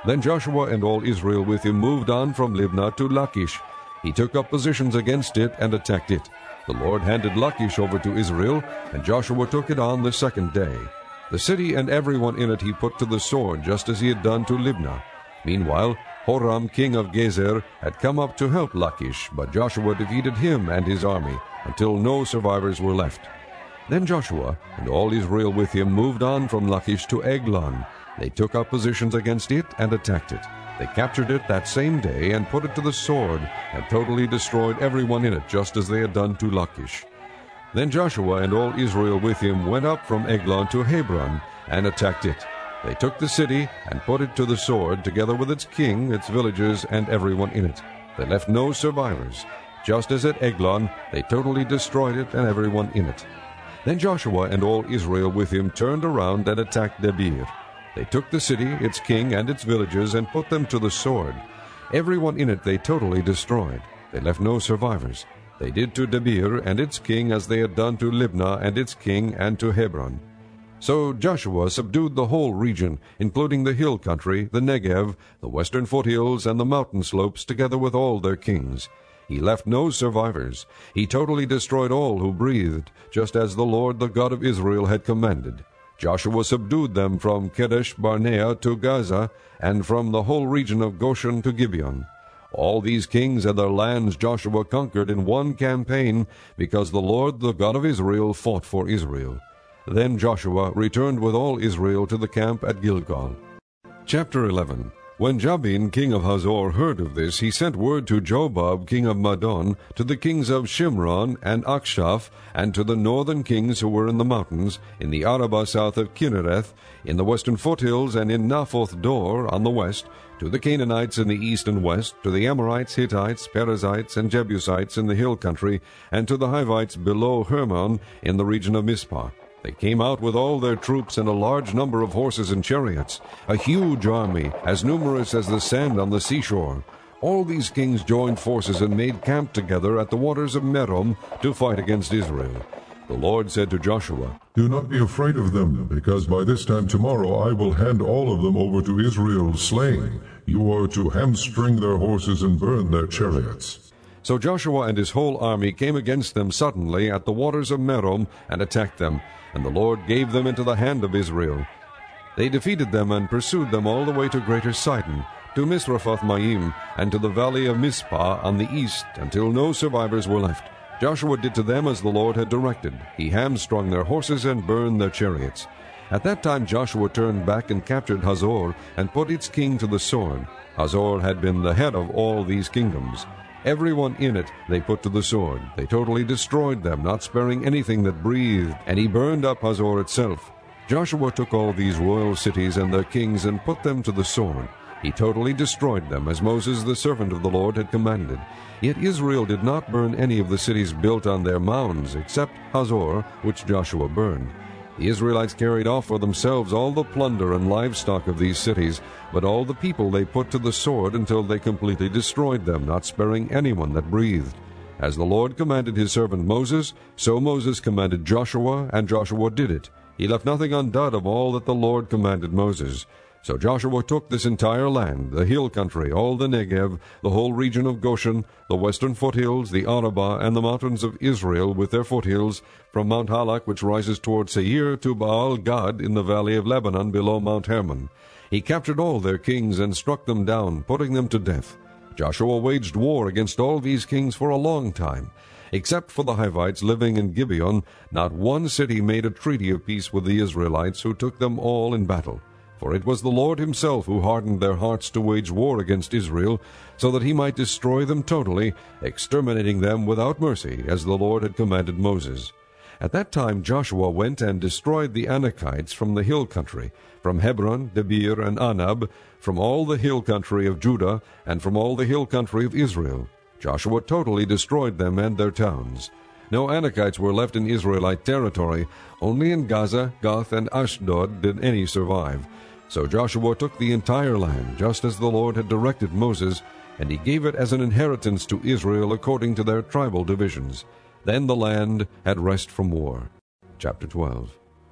Then Joshua and all Israel with him moved on from Libnah to Lachish. He took up positions against it and attacked it. The Lord handed Lachish over to Israel, and Joshua took it on the second day. The city and everyone in it he put to the sword, just as he had done to Libnah. Meanwhile, Horam king of Gezer had come up to help Lachish, but Joshua defeated him and his army, until no survivors were left. Then Joshua and all Israel with him moved on from Lachish to Eglon. They took up positions against it and attacked it. They captured it that same day and put it to the sword, and totally destroyed everyone in it, just as they had done to Lachish. Then Joshua and all Israel with him went up from Eglon to Hebron and attacked it. They took the city and put it to the sword, together with its king, its villagers, and everyone in it. They left no survivors. Just as at Eglon, they totally destroyed it and everyone in it. Then Joshua and all Israel with him turned around and attacked Debir. They took the city, its king, and its villagers, and put them to the sword. Everyone in it they totally destroyed. They left no survivors. They did to Debir and its king as they had done to Libnah and its king, and to Hebron. So Joshua subdued the whole region, including the hill country, the Negev, the western foothills, and the mountain slopes, together with all their kings. He left no survivors. He totally destroyed all who breathed, just as the Lord, the God of Israel, had commanded. Joshua subdued them from Kadesh Barnea to Gaza, and from the whole region of Goshen to Gibeon. All these kings and their lands Joshua conquered in one campaign, because the Lord, the God of Israel, fought for Israel. Then Joshua returned with all Israel to the camp at Gilgal. Chapter eleven. When Jabin king of Hazor heard of this, he sent word to Jobab king of Madon, to the kings of Shimron and Akshaph, and to the northern kings who were in the mountains, in the Arabah south of Kinnereth, in the western foothills, and in Naphoth Dor on the west, to the Canaanites in the east and west, to the Amorites, Hittites, Perizzites, and Jebusites in the hill country, and to the Hivites below Hermon in the region of Mizpah. They came out with all their troops and a large number of horses and chariots, a huge army, as numerous as the sand on the seashore. All these kings joined forces and made camp together at the waters of Merom to fight against Israel. The Lord said to Joshua, Do not be afraid of them, because by this time tomorrow I will hand all of them over to Israel slain. You are to hamstring their horses and burn their chariots. So Joshua and his whole army came against them suddenly at the waters of Merom and attacked them, and the Lord gave them into the hand of Israel. They defeated them and pursued them all the way to Greater Sidon, to Misrephoth-Maim, and to the valley of Mizpah on the east, until no survivors were left. Joshua did to them as the Lord had directed. He hamstrung their horses and burned their chariots. At that time Joshua turned back and captured Hazor, and put its king to the sword. Hazor had been the head of all these kingdoms. Everyone in it they put to the sword. They totally destroyed them, not sparing anything that breathed, and he burned up Hazor itself. Joshua took all these royal cities and their kings and put them to the sword. He totally destroyed them, as Moses the servant of the Lord had commanded. Yet Israel did not burn any of the cities built on their mounds, except Hazor, which Joshua burned. The Israelites carried off for themselves all the plunder and livestock of these cities, but all the people they put to the sword until they completely destroyed them, not sparing anyone that breathed. As the Lord commanded his servant Moses, so Moses commanded Joshua, and Joshua did it. He left nothing undone of all that the Lord commanded Moses. So Joshua took this entire land, the hill country, all the Negev, the whole region of Goshen, the western foothills, the Arabah, and the mountains of Israel with their foothills, from Mount Halak, which rises toward Seir, to Baal-Gad in the valley of Lebanon below Mount Hermon. He captured all their kings and struck them down, putting them to death. Joshua waged war against all these kings for a long time. Except for the Hivites living in Gibeon, not one city made a treaty of peace with the Israelites, who took them all in battle. For it was the Lord himself who hardened their hearts to wage war against Israel, so that he might destroy them totally, exterminating them without mercy, as the Lord had commanded Moses. At that time Joshua went and destroyed the Anakites from the hill country, from Hebron, Debir, and Anab, from all the hill country of Judah, and from all the hill country of Israel. Joshua totally destroyed them and their towns. No Anakites were left in Israelite territory. Only in Gaza, Gath, and Ashdod did any survive. So Joshua took the entire land, just as the Lord had directed Moses, and he gave it as an inheritance to Israel according to their tribal divisions. Then the land had rest from war. Chapter twelve.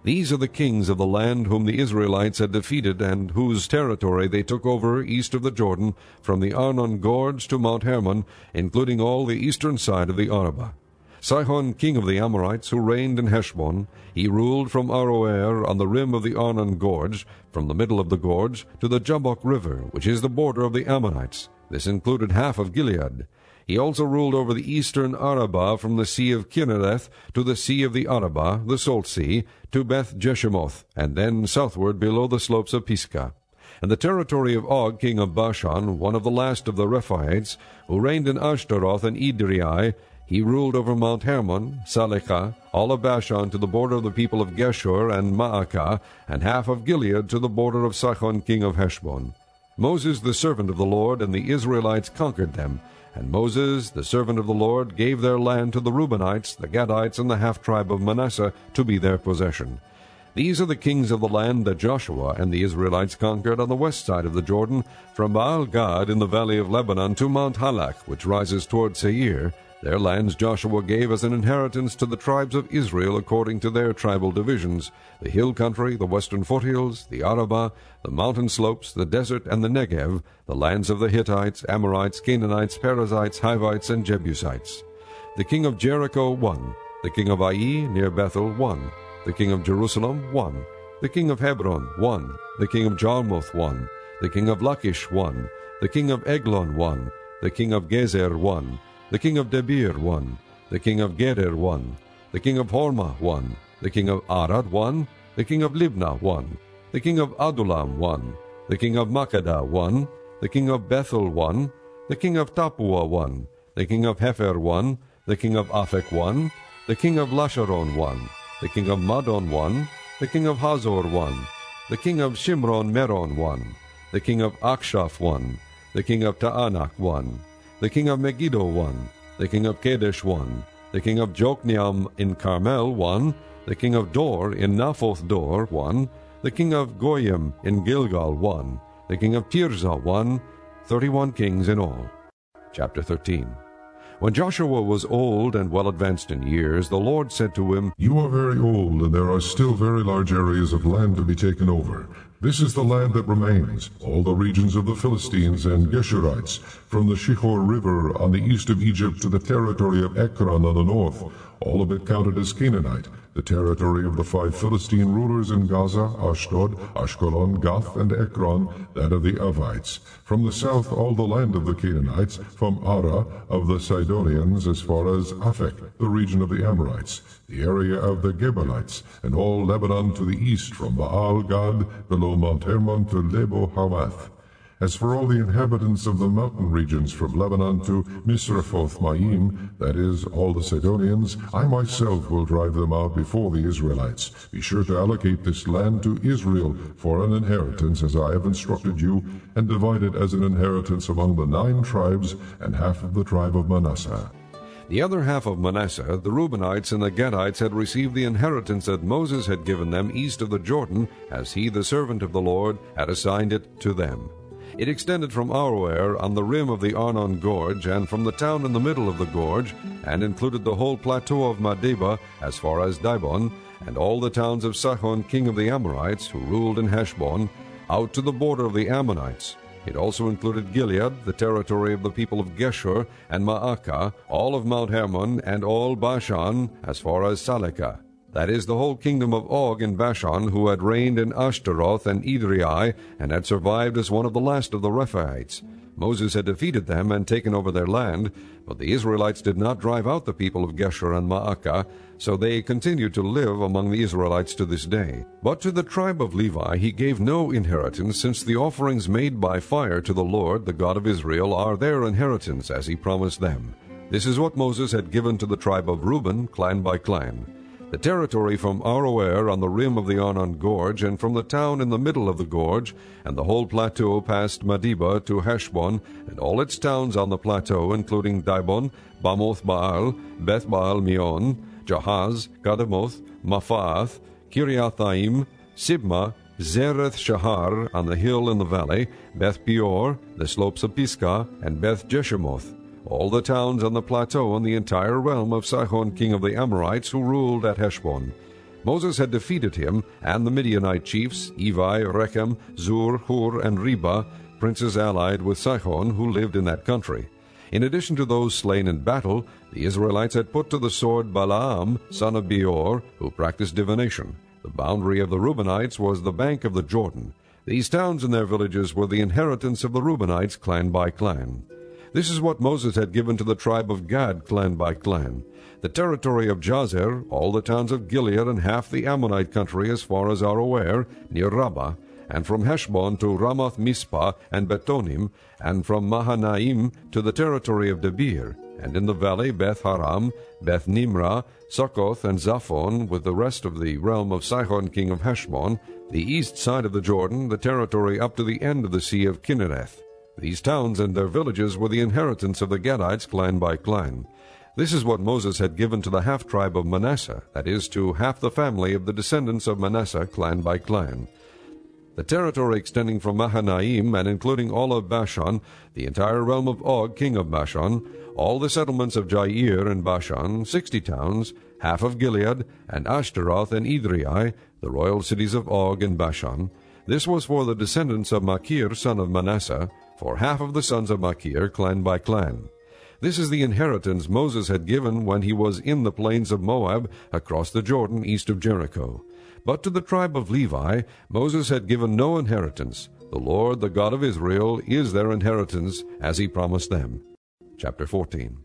These are the kings of the land whom the Israelites had defeated, and whose territory they took over east of the Jordan, from the Arnon Gorge to Mount Hermon, including all the eastern side of the Arabah. Sihon king of the Amorites, who reigned in Heshbon, he ruled from Aroer on the rim of the Arnon Gorge, from the middle of the gorge, to the Jabbok River, which is the border of the Ammonites. This included half of Gilead. He also ruled over the eastern Arabah, from the sea of Kinnereth to the sea of the Arabah, the Salt Sea, to Beth Jeshimoth, and then southward below the slopes of Pisgah. And the territory of Og king of Bashan, one of the last of the Rephaites, who reigned in Ashtaroth and Edrei, he ruled over Mount Hermon, Salekah, all of Bashan to the border of the people of Geshur and Maacah, and half of Gilead to the border of Sihon king of Heshbon. Moses the servant of the Lord and the Israelites conquered them, and Moses the servant of the Lord gave their land to the Reubenites, the Gadites, and the half-tribe of Manasseh to be their possession. These are the kings of the land that Joshua and the Israelites conquered on the west side of the Jordan, from Baal-Gad in the valley of Lebanon to Mount Halak, which rises toward Seir. Their lands Joshua gave as an inheritance to the tribes of Israel according to their tribal divisions: the hill country, the western foothills, the Arabah, the mountain slopes, the desert, and the Negev, the lands of the Hittites, Amorites, Canaanites, Perizzites, Hivites, and Jebusites. The king of Jericho won. The king of Ai near Bethel won. The king of Jerusalem won. The king of Hebron won. The king of Jarmuth won. The king of Lachish won. The king of Eglon won. The king of Gezer won. The king of Debir won. The king of Geder won. The king of Hormah won. The king of Arad won. The king of Libnah won. The king of Adullam won. The king of Makkedah won. The king of Bethel won. The king of Tappuah won. The king of Hepher won. The king of Aphek won. The king of Lasharon won. The king of Madon won. The king of Hazor won. The king of Shimron Meron won. The king of Akshaph won. The king of Taanach won. The king of Megiddo won. The king of Kadesh won. The king of Jokneam in Carmel won. The king of Dor in Naphoth Dor won. The king of Goyim in Gilgal won. The king of Tirzah won. Thirty-one kings in all. Chapter thirteen. When Joshua was old and well advanced in years, the Lord said to him, You are very old, and there are still very large areas of land to be taken over. This is the land that remains, all the regions of the Philistines and Geshurites, from the Shihor River on the east of Egypt to the territory of Ekron on the north, all of it counted as Canaanite, the territory of the five Philistine rulers in Gaza, Ashdod, Ashkelon, Gath, and Ekron, that of the Avites. From the south all the land of the Canaanites, from Ara of the Sidonians as far as Aphek, the region of the Amorites, the area of the Gebalites, and all Lebanon to the east, from Baal-Gad below Mount Hermon to Lebo Hamath. As for all the inhabitants of the mountain regions from Lebanon to Misrephoth-Maim, that is, all the Sidonians, I myself will drive them out before the Israelites. Be sure to allocate this land to Israel for an inheritance, as I have instructed you, and divide it as an inheritance among the nine tribes and half of the tribe of Manasseh. The other half of Manasseh, the Reubenites and the Gadites, had received the inheritance that Moses had given them east of the Jordan, as he, the servant of the Lord, had assigned it to them. It extended from Aroer on the rim of the Arnon Gorge, and from the town in the middle of the gorge, and included the whole plateau of Madeba as far as Dibon, and all the towns of Sihon king of the Amorites, who ruled in Heshbon, out to the border of the Ammonites. It also included Gilead, the territory of the people of Geshur, and Maacah, all of Mount Hermon, and all Bashan, as far as Salekah. That is, the whole kingdom of Og in Bashan, who had reigned in Ashtaroth and Edrei, and had survived as one of the last of the Rephaites. Moses had defeated them and taken over their land, but the Israelites did not drive out the people of Geshur and Maacah, so they continued to live among the Israelites to this day. But to the tribe of Levi he gave no inheritance, since the offerings made by fire to the Lord, the God of Israel, are their inheritance, as he promised them. This is what Moses had given to the tribe of Reuben, clan by clan. The territory from Aroer on the rim of the Arnon Gorge, and from the town in the middle of the gorge, and the whole plateau past Madeba to Heshbon, and all its towns on the plateau, including Dibon, Bamoth Baal, Beth Baal Meon, Jahaz, Gademoth, Maphath, Kiriathaim, Sibma, Zereth Shahar on the hill in the valley, Beth Peor, the slopes of Pisgah, and Beth Jeshimoth, all the towns on the plateau and the entire realm of Sihon king of the Amorites, who ruled at Heshbon. Moses had defeated him and the Midianite chiefs, Evi, Rechem, Zur, Hur, and Reba, princes allied with Sihon, who lived in that country. In addition to those slain in battle, the Israelites had put to the sword Balaam, son of Beor, who practiced divination. The boundary of the Reubenites was the bank of the Jordan. These towns and their villages were the inheritance of the Reubenites, clan by clan. This is what Moses had given to the tribe of Gad, clan by clan. The territory of Jazer, all the towns of Gilead, and half the Ammonite country as far as Aroer, near Rabbah, and from Heshbon to Ramoth Mizpah and Betonim, and from Mahanaim to the territory of Debir, and in the valley Beth Haram, Beth Nimrah, Succoth, and Zaphon, with the rest of the realm of Sihon king of Heshbon, the east side of the Jordan, the territory up to the end of the sea of Kinnereth. These towns and their villages were the inheritance of the Gadites, clan by clan. This is what Moses had given to the half-tribe of Manasseh, that is, to half the family of the descendants of Manasseh, clan by clan. The territory extending from Mahanaim and including all of Bashan, the entire realm of Og, king of Bashan, all the settlements of Jair and Bashan, sixty towns, half of Gilead, and Ashtaroth and Edrei, the royal cities of Og and Bashan. This was for the descendants of Machir, son of Manasseh, for half of the sons of Machir, clan by clan. This is the inheritance Moses had given when he was in the plains of Moab, across the Jordan east of Jericho. But to the tribe of Levi Moses had given no inheritance. The Lord, the God of Israel, is their inheritance, as he promised them. Chapter fourteen.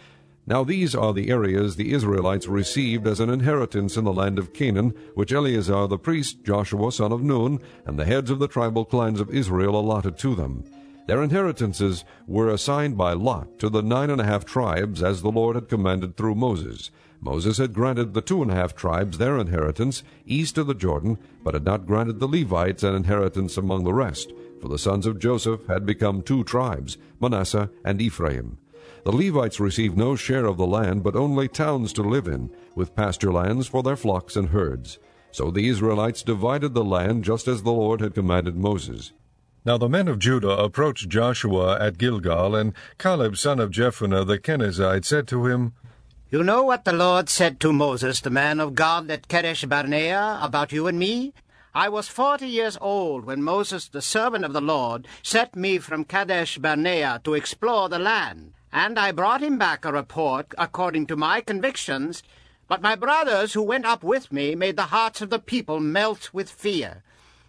Now these are the areas the Israelites received as an inheritance in the land of Canaan, which Eleazar the priest, Joshua son of Nun, and the heads of the tribal clans of Israel allotted to them. Their inheritances were assigned by lot to the nine and a half tribes, as the Lord had commanded through Moses. Moses had granted the two and a half tribes their inheritance east of the Jordan, but had not granted the Levites an inheritance among the rest, for the sons of Joseph had become two tribes, Manasseh and Ephraim. The Levites received no share of the land, but only towns to live in, with pasture lands for their flocks and herds. So the Israelites divided the land just as the Lord had commanded Moses. Now the men of Judah approached Joshua at Gilgal, and Caleb son of Jephunneh the Kenizzite said to him, You know what the Lord said to Moses, the man of God, at Kadesh Barnea, about you and me? I was forty years old when Moses, the servant of the Lord, sent me from Kadesh Barnea to explore the land. And I brought him back a report according to my convictions, but my brothers who went up with me made the hearts of the people melt with fear.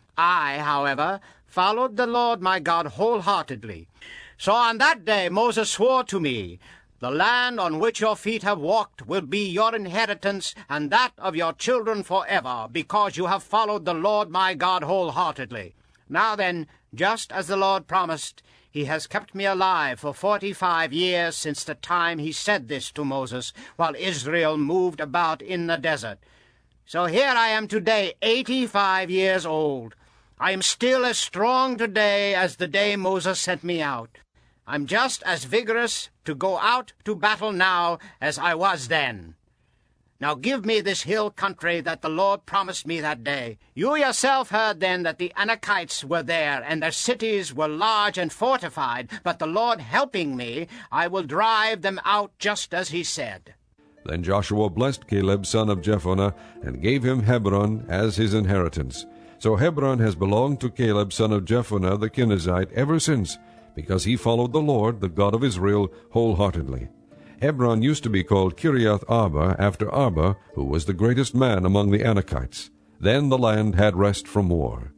I, however, followed the Lord my God wholeheartedly. So on that day Moses swore to me, The land on which your feet have walked will be your inheritance, and that of your children forever, because you have followed the Lord my God wholeheartedly. Now then, just as the Lord promised, he has kept me alive for forty-five years since the time he said this to Moses, while Israel moved about in the desert. So here I am today, eighty-five years old. I am still as strong today as the day Moses sent me out. I'm just as vigorous to go out to battle now as I was then. Now give me this hill country that the Lord promised me that day. You yourself heard then that the Anakites were there, and their cities were large and fortified, but the Lord helping me, I will drive them out just as he said. Then Joshua blessed Caleb son of Jephunneh, and gave him Hebron as his inheritance. So Hebron has belonged to Caleb son of Jephunneh the Kenizzite ever since, because he followed the Lord, the God of Israel, wholeheartedly. Hebron used to be called Kiriath Arba, after Arba, who was the greatest man among the Anakites. Then the land had rest from war.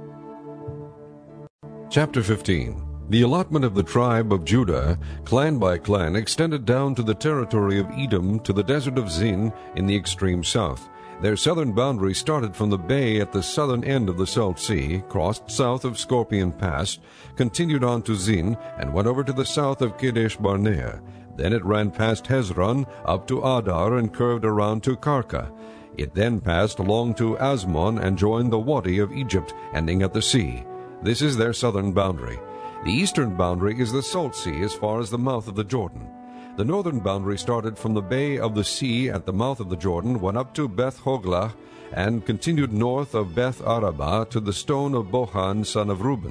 Chapter fifteen. The allotment of the tribe of Judah, clan by clan, extended down to the territory of Edom, to the desert of Zin, in the extreme south. Their southern boundary started from the bay at the southern end of the Salt Sea, crossed south of Scorpion Pass, continued on to Zin, and went over to the south of Kadesh Barnea. Then it ran past Hezron, up to Adar, and curved around to Karka. It then passed along to Asmon and joined the Wadi of Egypt, ending at the sea. This is their southern boundary. The eastern boundary is the Salt Sea as far as the mouth of the Jordan. The northern boundary started from the bay of the sea at the mouth of the Jordan, went up to Beth Hoglah, and continued north of Beth Arabah to the stone of Bohan son of Reuben.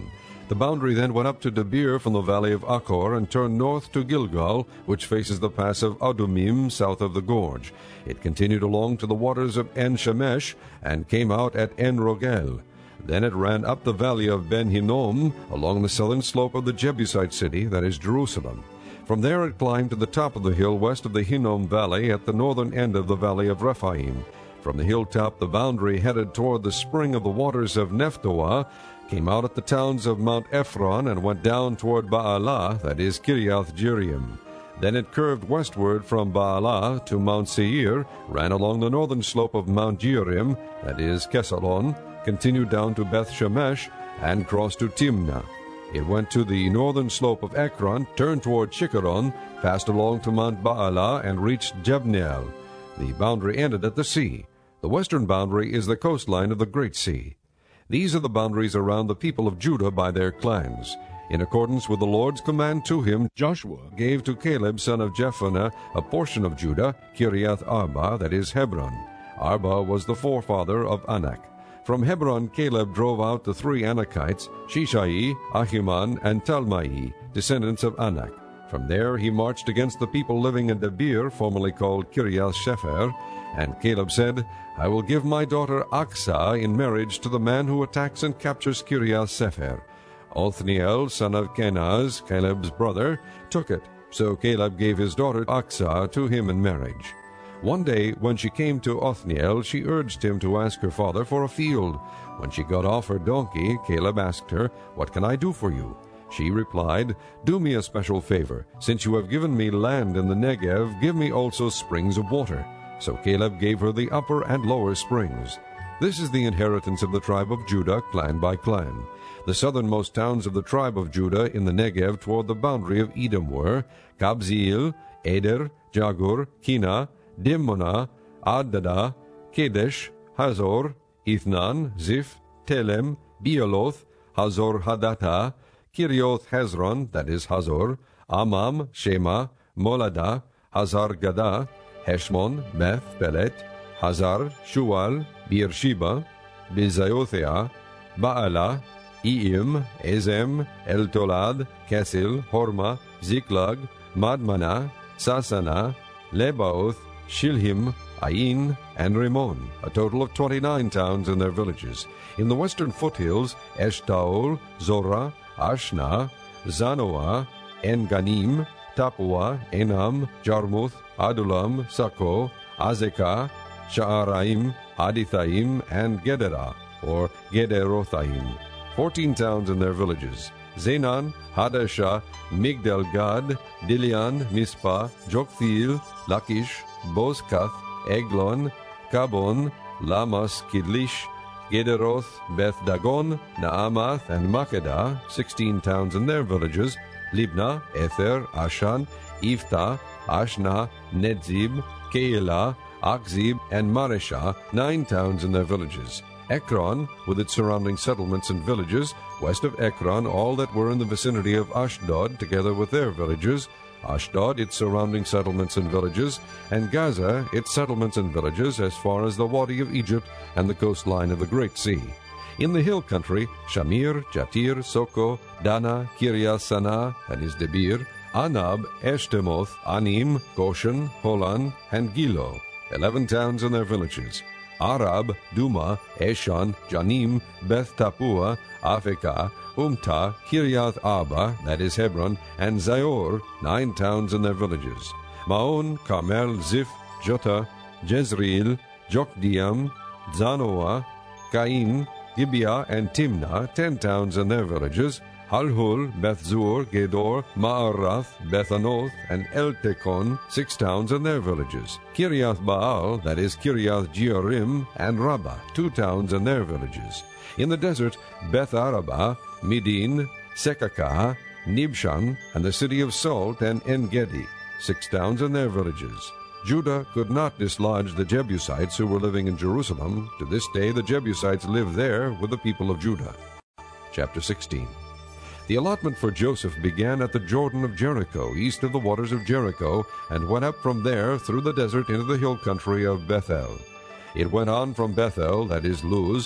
The boundary then went up to Debir from the valley of Achor, and turned north to Gilgal, which faces the pass of Adumim, south of the gorge. It continued along to the waters of En-Shemesh, and came out at En-Rogel. Then it ran up the valley of Ben-Hinnom, along the southern slope of the Jebusite city, that is Jerusalem. From there it climbed to the top of the hill west of the Hinnom valley, at the northern end of the valley of Rephaim. From the hilltop the boundary headed toward the spring of the waters of Nephtoah, came out at the towns of Mount Ephron, and went down toward Baalah, that is Kiriath Jearim. Then it curved westward from Baalah to Mount Seir, ran along the northern slope of Mount Jearim, that is Kesalon, continued down to Beth Shemesh, and crossed to Timnah. It went to the northern slope of Ekron, turned toward Shikkeron, passed along to Mount Baalah, and reached Jebneel. The boundary ended at the sea. The western boundary is the coastline of the Great Sea. These are the boundaries around the people of Judah by their clans. In accordance with the Lord's command to him, Joshua gave to Caleb son of Jephunneh a portion of Judah, Kiriath Arba, that is Hebron. Arba was the forefather of Anak. From Hebron Caleb drove out the three Anakites, Shishai, Ahiman, and Talmai, descendants of Anak. From there he marched against the people living in Debir, formerly called Kiriath Shepher. And Caleb said, I will give my daughter Aksah in marriage to the man who attacks and captures Kiriath Sepher. Othniel, son of Kenaz, Caleb's brother, took it. So Caleb gave his daughter Aksah to him in marriage. One day, when she came to Othniel, she urged him to ask her father for a field. When she got off her donkey, Caleb asked her, What can I do for you? She replied, Do me a special favor. Since you have given me land in the Negev, give me also springs of water. So Caleb gave her the upper and lower springs. This is the inheritance of the tribe of Judah, clan by clan. The southernmost towns of the tribe of Judah in the Negev toward the boundary of Edom were Kabzeel, Eder, Jagur, Kina, Dimmonah, Adada, Kedesh, Hazor, Ithnan, Ziph, Telem, Bealoth, Hazor Hadattah, Kirioth Hezron, that is Hazor, Amam, Shema, Molada, Hazar Gadah, Heshmon, Beth, Pelet, Hazar, Shual, Beersheba, Bizayothea, Baalah, Iim, Ezem, Eltolad, Kesil, Horma, Ziklag, Madmana, Sasana, Lebaoth, Shilhim, Ain, and Rimmon, a total of twenty-nine towns and their villages. In the western foothills, Eshtaol, Zorah, Ashna, Zanoah, En-Ganim, Tapua, Enam, Jarmuth, Adulam, Sako, Azekah, Sha'araim, Adithaim, and Gederah, or Gederothaim, fourteen towns and their villages. Zenan, Hadashah, Migdal-Gad, Dilian, Mizpah, Joktheel, Lachish, Bozkath, Eglon, Kabon, Lamas, Kidlish, Gederoth, Beth Dagon, Naamath, and Makkedah, sixteen towns and their villages, Libnah, Ether, Ashan, Iftah, Ashna, Nedzib, Keilah, Akzib, and Mareshah, nine towns and their villages. Ekron, with its surrounding settlements and villages, west of Ekron, all that were in the vicinity of Ashdod, together with their villages, Ashdod, its surrounding settlements and villages, and Gaza, its settlements and villages, as far as the Wadi of Egypt and the coastline of the Great Sea. In the hill country, Shamir, Jatir, Soko, Dana, Kiriath Sanah, that is Debir, Anab, Eshtemoth, Anim, Goshen, Holan, and Gilo, eleven towns and their villages. Arab, Duma, Eshan, Janim, Beth Tapua, Afekah, Umtah, Kiriath Arba, that is Hebron, and Zior, nine towns and their villages. Maon, Carmel, Ziph, Jota, Jezreel, Jokdeam, Zanoah, Cain, Gibeah, and Timnah, ten towns and their villages. Halhul, Beth-zur, Gedor, Ma'arath, Bethanoth, and Eltekon, six towns and their villages. Kiriath Baal, that is Kiriath Jearim, and Rabbah, two towns and their villages. In the desert, Beth Arabah, Midin, Sekakah, Nibshan, and the city of Salt, and En-Gedi, six towns and their villages. Judah could not dislodge the Jebusites who were living in Jerusalem. To this day the Jebusites live there with the people of Judah. Chapter sixteen. The allotment for Joseph began at the Jordan of Jericho, east of the waters of Jericho, and went up from there through the desert into the hill country of Bethel. It went on from Bethel, that is Luz,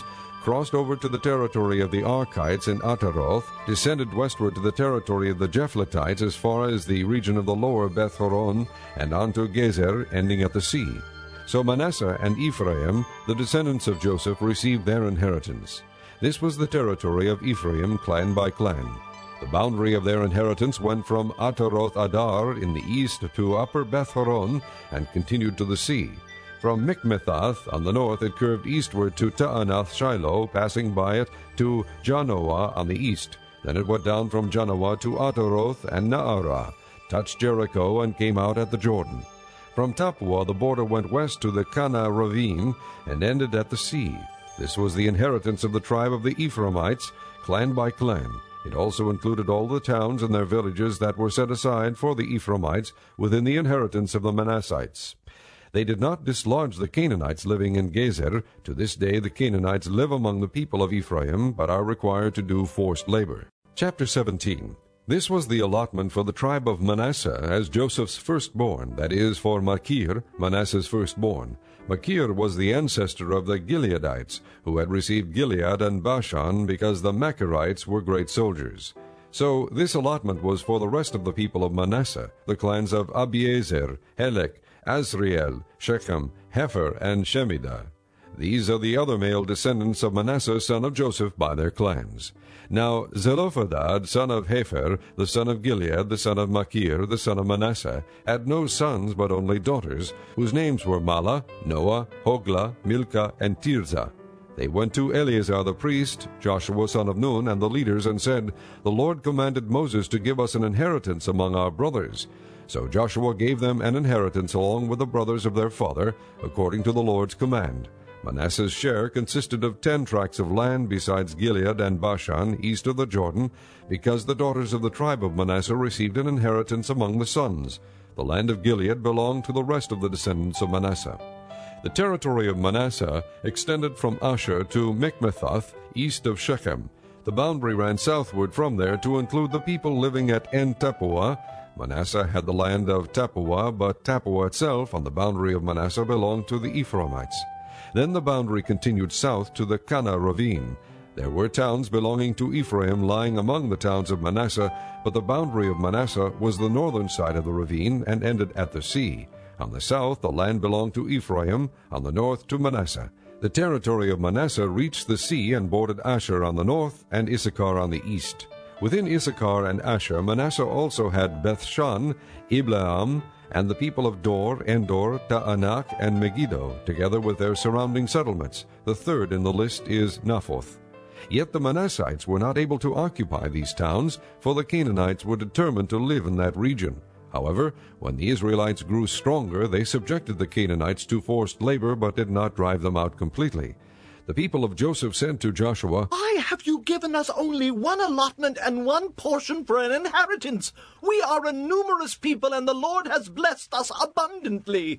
crossed over to the territory of the Archites in Ataroth, descended westward to the territory of the Japhletites as far as the region of the lower Beth Horon, and on to Gezer, ending at the sea. So Manasseh and Ephraim, the descendants of Joseph, received their inheritance. This was the territory of Ephraim, clan by clan. The boundary of their inheritance went from Ataroth Adar in the east to upper Beth Horon, and continued to the sea. From Mikmethath on the north it curved eastward to Taanath Shiloh, passing by it to Janoah on the east. Then it went down from Janoah to Ataroth and Naarah, touched Jericho, and came out at the Jordan. From Tappuah the border went west to the Kana ravine, and ended at the sea. This was the inheritance of the tribe of the Ephraimites, clan by clan. It also included all the towns and their villages that were set aside for the Ephraimites within the inheritance of the Manassites. They did not dislodge the Canaanites living in Gezer. To this day the Canaanites live among the people of Ephraim, but are required to do forced labor. Chapter seventeen. This was the allotment for the tribe of Manasseh as Joseph's firstborn, that is, for Machir, Manasseh's firstborn. Machir was the ancestor of the Gileadites, who had received Gilead and Bashan because the Machirites were great soldiers. So this allotment was for the rest of the people of Manasseh, the clans of Abiezer, Helek, Azriel, Shechem, Hefer, and Shemidah. These are the other male descendants of Manasseh, son of Joseph, by their clans. Now Zelophehad, son of Hefer, the son of Gilead, the son of Machir, the son of Manasseh, had no sons but only daughters, whose names were Mahlah, Noah, Hoglah, Milcah, and Tirzah. They went to Eleazar the priest, Joshua son of Nun, and the leaders, and said, The Lord commanded Moses to give us an inheritance among our brothers. So Joshua gave them an inheritance along with the brothers of their father, according to the Lord's command. Manasseh's share consisted of ten tracts of land besides Gilead and Bashan, east of the Jordan, because the daughters of the tribe of Manasseh received an inheritance among the sons. The land of Gilead belonged to the rest of the descendants of Manasseh. The territory of Manasseh extended from Asher to Mikmethath, east of Shechem. The boundary ran southward from there to include the people living at En-Tappuah. Manasseh had the land of Tappuah, but Tappuah itself, on the boundary of Manasseh, belonged to the Ephraimites. Then the boundary continued south to the Kana ravine. There were towns belonging to Ephraim lying among the towns of Manasseh, but the boundary of Manasseh was the northern side of the ravine and ended at the sea. On the south the land belonged to Ephraim, on the north to Manasseh. The territory of Manasseh reached the sea and bordered Asher on the north and Issachar on the east. Within Issachar and Asher, Manasseh also had Bethshan, Ibleam, and the people of Dor, Endor, Taanach, and Megiddo, together with their surrounding settlements. The third in the list is Naphoth. Yet the Manassites were not able to occupy these towns, for the Canaanites were determined to live in that region. However, when the Israelites grew stronger, they subjected the Canaanites to forced labor, but did not drive them out completely. The people of Joseph said to Joshua, Why have you given us only one allotment and one portion for an inheritance? We are a numerous people, and the Lord has blessed us abundantly.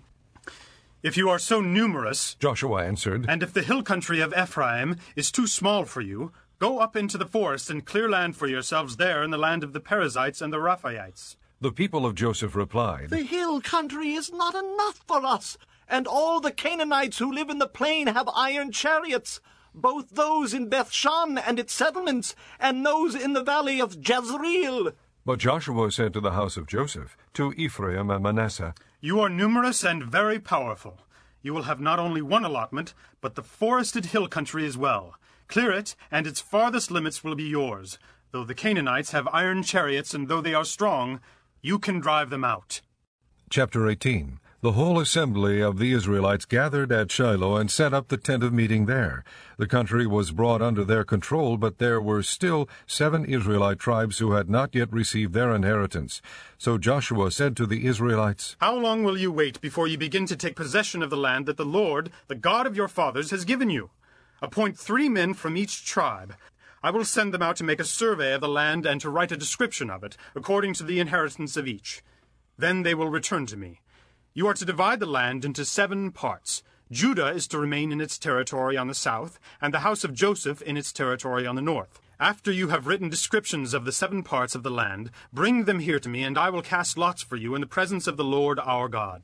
If you are so numerous, Joshua answered, and if the hill country of Ephraim is too small for you, go up into the forest and clear land for yourselves there in the land of the Perizzites and the Rephaites. The people of Joseph replied, The hill country is not enough for us, and all the Canaanites who live in the plain have iron chariots, both those in Bethshan and its settlements, and those in the valley of Jezreel. But Joshua said to the house of Joseph, to Ephraim and Manasseh, You are numerous and very powerful. You will have not only one allotment, but the forested hill country as well. Clear it, and its farthest limits will be yours. Though the Canaanites have iron chariots, and though they are strong, you can drive them out. Chapter eighteen. The whole assembly of the Israelites gathered at Shiloh and set up the tent of meeting there. The country was brought under their control, but there were still seven Israelite tribes who had not yet received their inheritance. So Joshua said to the Israelites, How long will you wait before you begin to take possession of the land that the Lord, the God of your fathers, has given you? Appoint three men from each tribe. I will send them out to make a survey of the land and to write a description of it, according to the inheritance of each. Then they will return to me. You are to divide the land into seven parts. Judah is to remain in its territory on the south, and the house of Joseph in its territory on the north. After you have written descriptions of the seven parts of the land, bring them here to me, and I will cast lots for you in the presence of the Lord our God.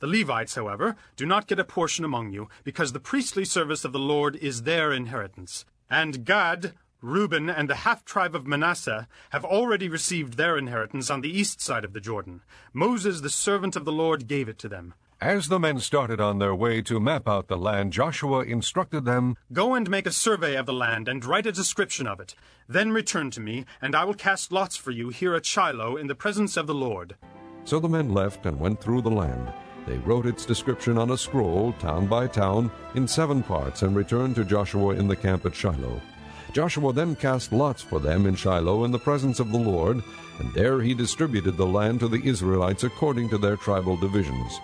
The Levites, however, do not get a portion among you, because the priestly service of the Lord is their inheritance. And Gad, Reuben, and the half-tribe of Manasseh have already received their inheritance on the east side of the Jordan. Moses, the servant of the Lord, gave it to them. As the men started on their way to map out the land, Joshua instructed them, Go and make a survey of the land, and write a description of it. Then return to me, and I will cast lots for you here at Shiloh in the presence of the Lord. So the men left and went through the land. They wrote its description on a scroll, town by town, in seven parts, and returned to Joshua in the camp at Shiloh. Joshua then cast lots for them in Shiloh in the presence of the Lord, and there he distributed the land to the Israelites according to their tribal divisions.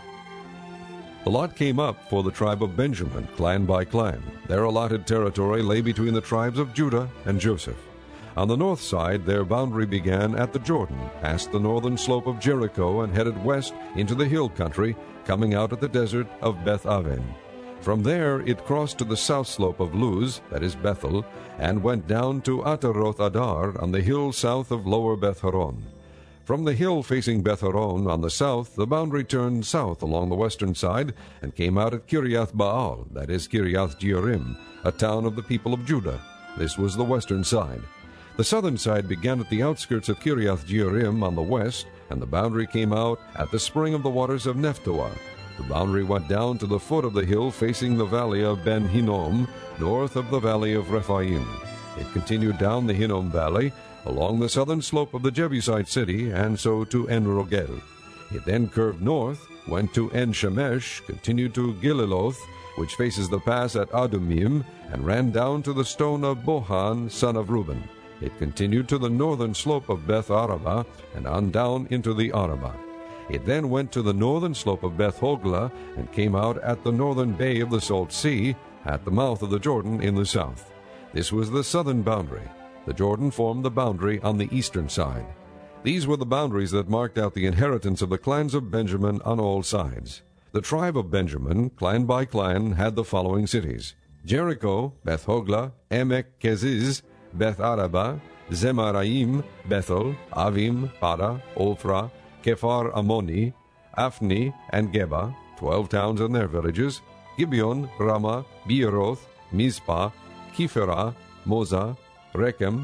The lot came up for the tribe of Benjamin, clan by clan. Their allotted territory lay between the tribes of Judah and Joseph. On the north side, their boundary began at the Jordan, past the northern slope of Jericho, and headed west into the hill country, coming out at the desert of Beth-aven. From there it crossed to the south slope of Luz, that is Bethel, and went down to Ataroth Adar on the hill south of lower Beth-horon. From the hill facing Beth-horon on the south, the boundary turned south along the western side and came out at Kiriath Baal, that is Kiriath Jearim, a town of the people of Judah. This was the western side. The southern side began at the outskirts of Kiriath Jearim on the west, and the boundary came out at the spring of the waters of Nephtoah. The boundary went down to the foot of the hill facing the valley of Ben Hinnom, north of the valley of Rephaim. It continued down the Hinnom valley, along the southern slope of the Jebusite city, and so to En-Rogel. It then curved north, went to En-Shemesh, continued to Gililoth, which faces the pass at Adumim, and ran down to the stone of Bohan, son of Reuben. It continued to the northern slope of Beth-arabah, and on down into the Arabah. It then went to the northern slope of Beth-hoglah, and came out at the northern bay of the Salt Sea, at the mouth of the Jordan in the south. This was the southern boundary. The Jordan formed the boundary on the eastern side. These were the boundaries that marked out the inheritance of the clans of Benjamin on all sides. The tribe of Benjamin, clan by clan, had the following cities: Jericho, Beth-hoglah, Emek-keziz, Beth-arabah, Zemaraim, Bethel, Avim, Para, Ophrah, Kephar Ammoni, Aphni, and Geba, twelve towns and their villages, Gibeon, Ramah, Beeroth, Mizpah, Kipherah, Moza, Rechem,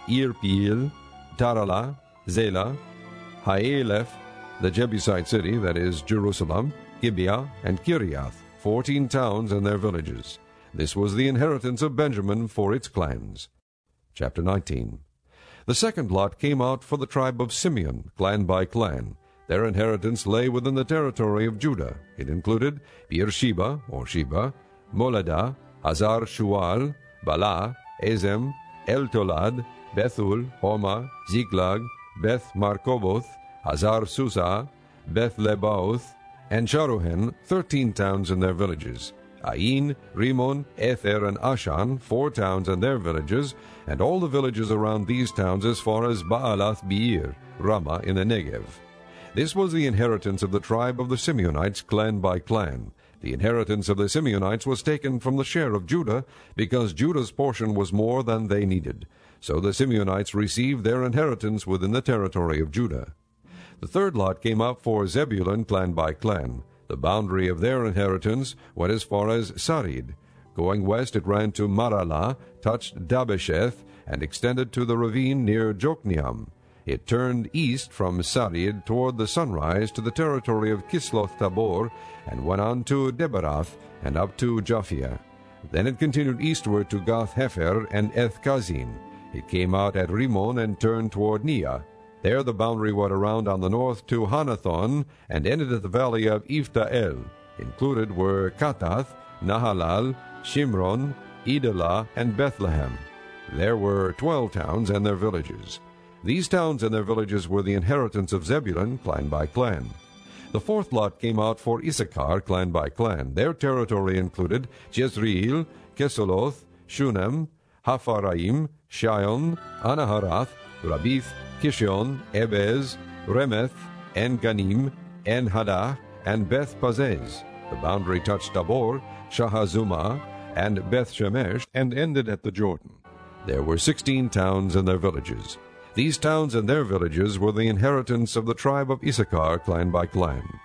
Irpeel, Tarala, Zela, Haelef, the Jebusite city, that is Jerusalem, Gibeah, and Kiriath, fourteen towns and their villages. This was the inheritance of Benjamin for its clans. Chapter nineteen. The second lot came out for the tribe of Simeon, clan by clan. Their inheritance lay within the territory of Judah. It included Beersheba, or Sheba, Moladah, Hazar Shual, Bala, Ezem, El-Tolad, Bethul, Homa, Ziklag, Beth Markoboth, Hazar Susa, Beth Lebaoth, and Sharuhen, thirteen towns and their villages. Ain, Rimon, Ether, and Ashan, four towns and their villages, and all the villages around these towns as far as Baalath Beer, Ramah in the Negev. This was the inheritance of the tribe of the Simeonites, clan by clan. The inheritance of the Simeonites was taken from the share of Judah, because Judah's portion was more than they needed. So the Simeonites received their inheritance within the territory of Judah. The third lot came up for Zebulun, clan by clan. The boundary of their inheritance went as far as Sarid. Going west it ran to Maralah, touched Dabesheth, and extended to the ravine near Jokneam. It turned east from Sarid toward the sunrise to the territory of Kisloth Tabor, and went on to Debarath and up to Japhia. Then it continued eastward to Gath Hefer and Eth Kazin. It came out at Rimmon and turned toward Neah. There the boundary went around on the north to Hanathon and ended at the valley of Ifta-el. Included were Katath, Nahalal, Shimron, Idalah, and Bethlehem. There were twelve towns and their villages. These towns and their villages were the inheritance of Zebulun, clan by clan. The fourth lot came out for Issachar, clan by clan. Their territory included Jezreel, Kesoloth, Shunem, Hapharaim, Shion, Anaharath, Rabith, Kishon, Ebez, Remeth, En-Ganim, En-Hadah, and Beth-Pazez. The boundary touched Tabor, Shahazumah, and Beth-Shemesh, and ended at the Jordan. There were sixteen towns and their villages. These towns and their villages were the inheritance of the tribe of Issachar, clan by clan.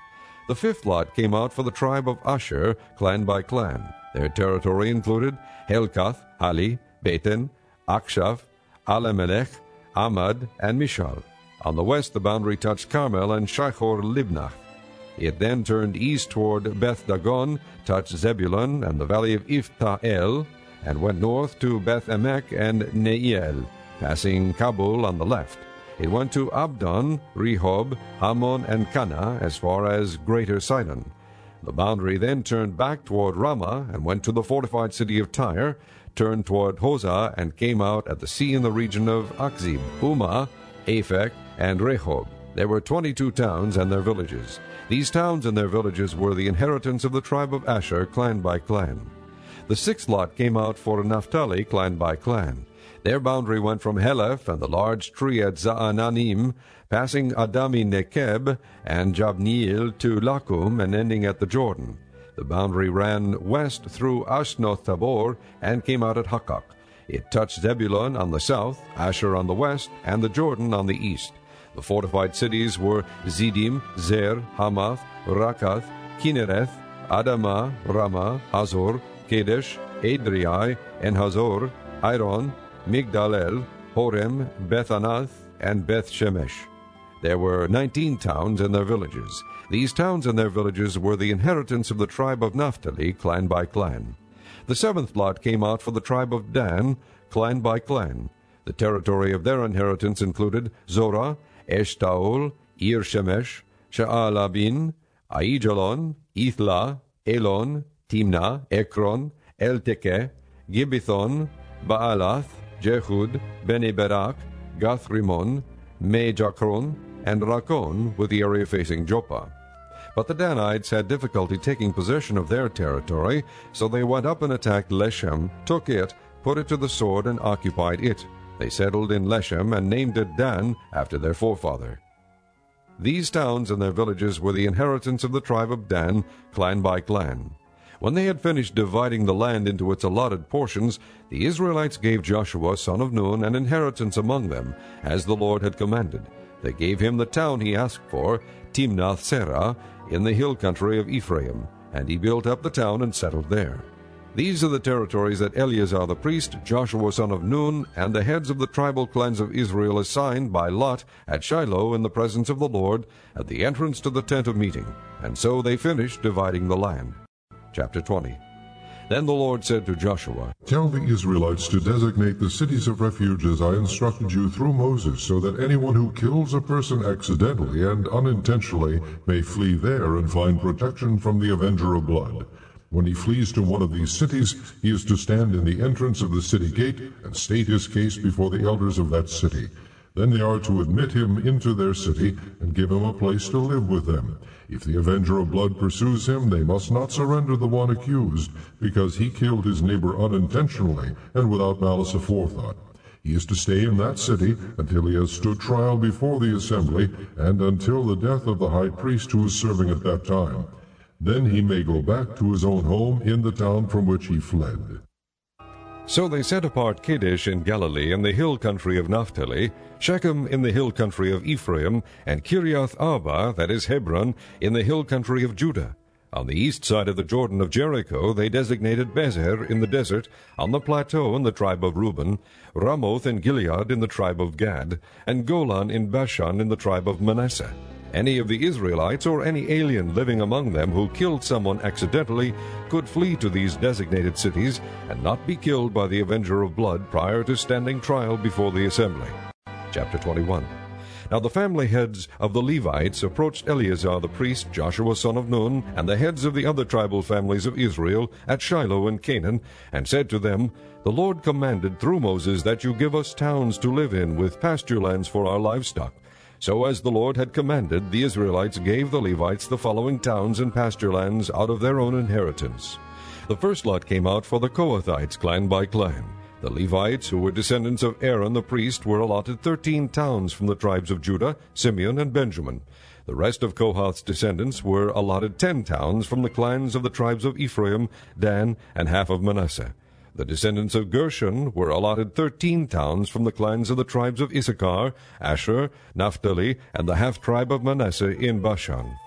The fifth lot came out for the tribe of Asher, clan by clan. Their territory included Helkath, Hali, Beten, Akshaph, Alamelech, Amad, and Mishal. On the west the boundary touched Carmel and Shachor Libnah. It then turned east toward Beth Dagon, touched Zebulun and the valley of Ifta-el, and went north to Beth Emek and Neiel, passing Kabul on the left. It went to Abdon, Rehob, Ammon, and Cana, as far as Greater Sidon. The boundary then turned back toward Ramah and went to the fortified city of Tyre, turned toward Hosah, and came out at the sea in the region of Akzib, Umah, Aphek, and Rehob. There were twenty-two towns and their villages. These towns and their villages were the inheritance of the tribe of Asher, clan by clan. The sixth lot came out for Naphtali, clan by clan. Their boundary went from Heleph and the large tree at Zaananim, passing Adami Nekeb and Jabneel to Lakum and ending at the Jordan. The boundary ran west through Ashnoth Tabor and came out at Hakak. It touched Zebulun on the south, Asher on the west, and the Jordan on the east. The fortified cities were Zidim, Zer, Hamath, Rakath, Kinnereth, Adamah, Ramah, Hazor, Kadesh, Adriai, En-Hazor, Iron, Migdal-el, Horem, Beth-Anath, and Beth-Shemesh. There were nineteen towns and their villages. These towns and their villages were the inheritance of the tribe of Naphtali, clan by clan. The seventh lot came out for the tribe of Dan, clan by clan. The territory of their inheritance included Zorah, Eshtaol, Ir-Shemesh, Sha'alabin, Aijalon, Ithla, Elon, Timnah, Ekron, El-Tekeh, Gibbethon, Baalath, Jehud, Bene-Berak, Gath-Rimon, Me-Jakron, and Rakon, with the area facing Joppa. But the Danites had difficulty taking possession of their territory, so they went up and attacked Leshem, took it, put it to the sword, and occupied it. They settled in Leshem and named it Dan after their forefather. These towns and their villages were the inheritance of the tribe of Dan, clan by clan. When they had finished dividing the land into its allotted portions, the Israelites gave Joshua son of Nun an inheritance among them, as the Lord had commanded. They gave him the town he asked for, Timnath-Serah, in the hill country of Ephraim, and he built up the town and settled there. These are the territories that Eleazar the priest, Joshua son of Nun, and the heads of the tribal clans of Israel assigned by lot at Shiloh in the presence of the Lord, at the entrance to the tent of meeting. And so they finished dividing the land. Chapter twenty. Then the Lord said to Joshua, Tell the Israelites to designate the cities of refuge as I instructed you through Moses, so that anyone who kills a person accidentally and unintentionally may flee there and find protection from the avenger of blood. When he flees to one of these cities, he is to stand in the entrance of the city gate and state his case before the elders of that city. Then they are to admit him into their city and give him a place to live with them. If the avenger of blood pursues him, they must not surrender the one accused, because he killed his neighbor unintentionally and without malice aforethought. He is to stay in that city until he has stood trial before the assembly, and until the death of the high priest who is serving at that time. Then he may go back to his own home in the town from which he fled. So they set apart Kadesh in Galilee in the hill country of Naphtali, Shechem in the hill country of Ephraim, and Kiriath Arba, that is Hebron, in the hill country of Judah. On the east side of the Jordan of Jericho they designated Bezer in the desert, on the plateau in the tribe of Reuben, Ramoth in Gilead in the tribe of Gad, and Golan in Bashan in the tribe of Manasseh. Any of the Israelites or any alien living among them who killed someone accidentally could flee to these designated cities and not be killed by the avenger of blood prior to standing trial before the assembly. Chapter twenty-one. Now the family heads of the Levites approached Eleazar the priest, Joshua son of Nun, and the heads of the other tribal families of Israel at Shiloh in Canaan, and said to them, The Lord commanded through Moses that you give us towns to live in with pasture lands for our livestock. So as the Lord had commanded, the Israelites gave the Levites the following towns and pasture lands out of their own inheritance. The first lot came out for the Kohathites, clan by clan. The Levites, who were descendants of Aaron the priest, were allotted thirteen towns from the tribes of Judah, Simeon, and Benjamin. The rest of Kohath's descendants were allotted ten towns from the clans of the tribes of Ephraim, Dan, and half of Manasseh. The descendants of Gershon were allotted thirteen towns from the clans of the tribes of Issachar, Asher, Naphtali, and the half-tribe of Manasseh in Bashan.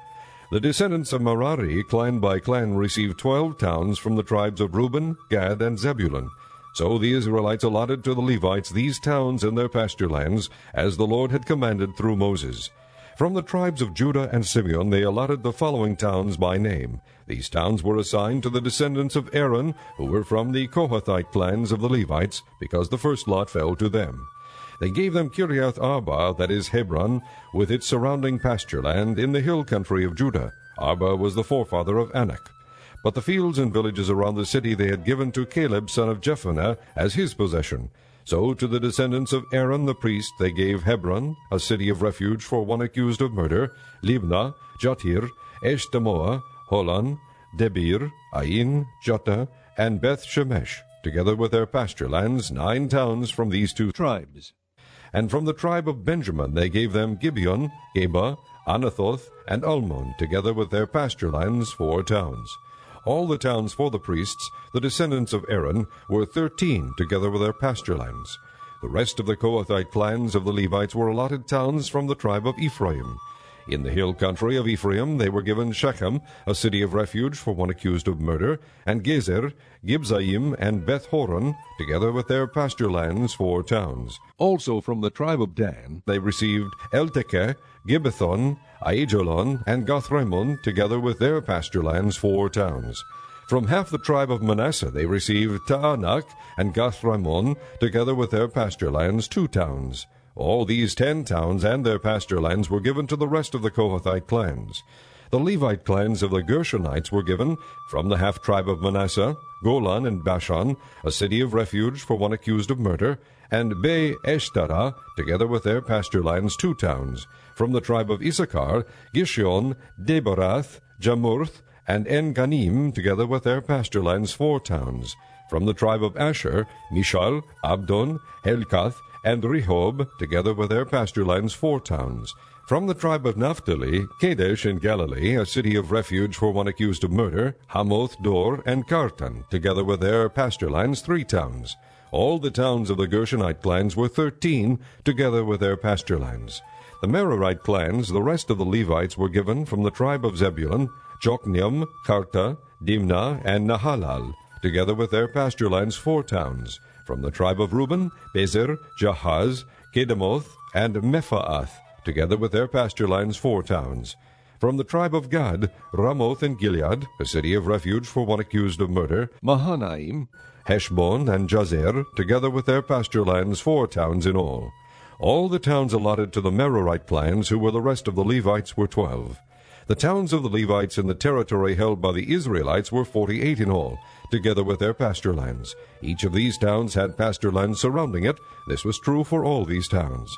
The descendants of Merari, clan by clan, received twelve towns from the tribes of Reuben, Gad, and Zebulun. So the Israelites allotted to the Levites these towns in their pasture lands, as the Lord had commanded through Moses. From the tribes of Judah and Simeon they allotted the following towns by name. These towns were assigned to the descendants of Aaron, who were from the Kohathite clans of the Levites, because the first lot fell to them. They gave them Kiriath Arba, that is Hebron, with its surrounding pasture land in the hill country of Judah. Arba was the forefather of Anak. But the fields and villages around the city they had given to Caleb son of Jephunneh as his possession. So to the descendants of Aaron the priest they gave Hebron, a city of refuge for one accused of murder, Libnah, Jatir, Eshtemoa, Holon, Debir, Ain, Jotta, and Beth Shemesh, together with their pasture lands, nine towns from these two tribes. And from the tribe of Benjamin they gave them Gibeon, Geba, Anathoth, and Almon, together with their pasture lands, four towns. All the towns for the priests, the descendants of Aaron, were thirteen, together with their pasture lands. The rest of the Kohathite clans of the Levites were allotted towns from the tribe of Ephraim. In the hill country of Ephraim they were given Shechem, a city of refuge for one accused of murder, and Gezer, Gibzaim, and Beth-horon, together with their pasture lands, four towns. Also from the tribe of Dan they received Eltekeh, Gibbethon, Aijalon, and Gathrimmon, together with their pasture lands, four towns. From half the tribe of Manasseh they received Taanach and Gathrimmon, together with their pasture lands, two towns. All these ten towns and their pasture lands were given to the rest of the Kohathite clans. The Levite clans of the Gershonites were given, from the half-tribe of Manasseh, Golan and Bashan, a city of refuge for one accused of murder, and Be-eshtara, together with their pasture lands, two towns. From the tribe of Issachar, Gishon, Debarath, Jamurth, and En-ganim, together with their pasture lands, four towns. From the tribe of Asher, Mishal, Abdon, Helkath, and Rehob, together with their pasture lands, four towns. From the tribe of Naphtali, Kadesh in Galilee, a city of refuge for one accused of murder, Hamoth, Dor, and Kartan, together with their pasture lands, three towns. All the towns of the Gershonite clans were thirteen, together with their pasture lands. The Merarite clans, the rest of the Levites, were given from the tribe of Zebulun, Jokneam, Karta, Dimnah, and Nahalal, together with their pasture lands, four towns. From the tribe of Reuben, Bezer, Jahaz, Kedemoth, and Mephaath, together with their pasture lands, four towns. From the tribe of Gad, Ramoth in Gilead, a city of refuge for one accused of murder, Mahanaim, Heshbon, and Jazer, together with their pasture lands, four towns in all. All the towns allotted to the Merarite clans, who were the rest of the Levites, were twelve. The towns of the Levites in the territory held by the Israelites were forty-eight in all, together with their pasture lands. Each of these towns had pasture lands surrounding it. This was true for all these towns.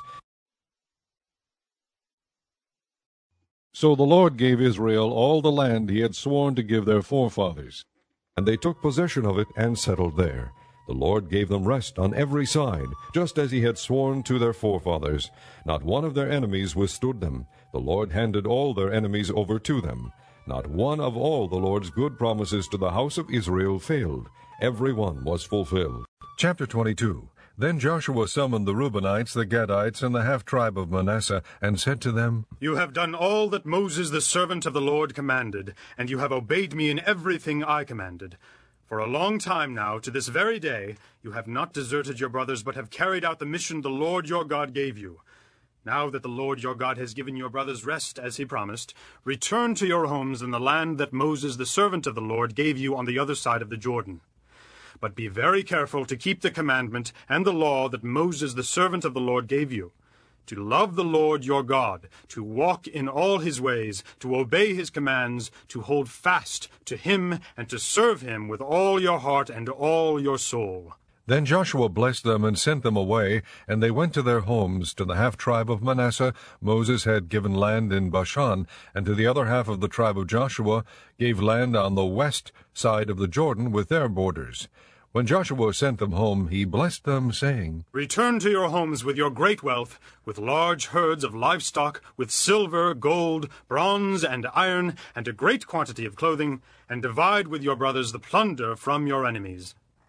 So the Lord gave Israel all the land he had sworn to give their forefathers, and they took possession of it and settled there. The Lord gave them rest on every side, just as he had sworn to their forefathers. Not one of their enemies withstood them. The Lord handed all their enemies over to them. Not one of all the Lord's good promises to the house of Israel failed. Every one was fulfilled. Chapter twenty-two. Then Joshua summoned the Reubenites, the Gadites, and the half-tribe of Manasseh, and said to them, You have done all that Moses the servant of the Lord commanded, and you have obeyed me in everything I commanded. For a long time now, to this very day, you have not deserted your brothers, but have carried out the mission the Lord your God gave you. Now that the Lord your God has given your brothers rest, as he promised, return to your homes in the land that Moses the servant of the Lord gave you on the other side of the Jordan. But be very careful to keep the commandment and the law that Moses the servant of the Lord gave you, to love the Lord your God, to walk in all his ways, to obey his commands, to hold fast to him, and to serve him with all your heart and all your soul. Then Joshua blessed them and sent them away, and they went to their homes. To the half-tribe of Manasseh Moses had given land in Bashan, and to the other half of the tribe of Joshua gave land on the west side of the Jordan with their borders. When Joshua sent them home, he blessed them, saying, Return to your homes with your great wealth, with large herds of livestock, with silver, gold, bronze, and iron, and a great quantity of clothing, and divide with your brothers the plunder from your enemies.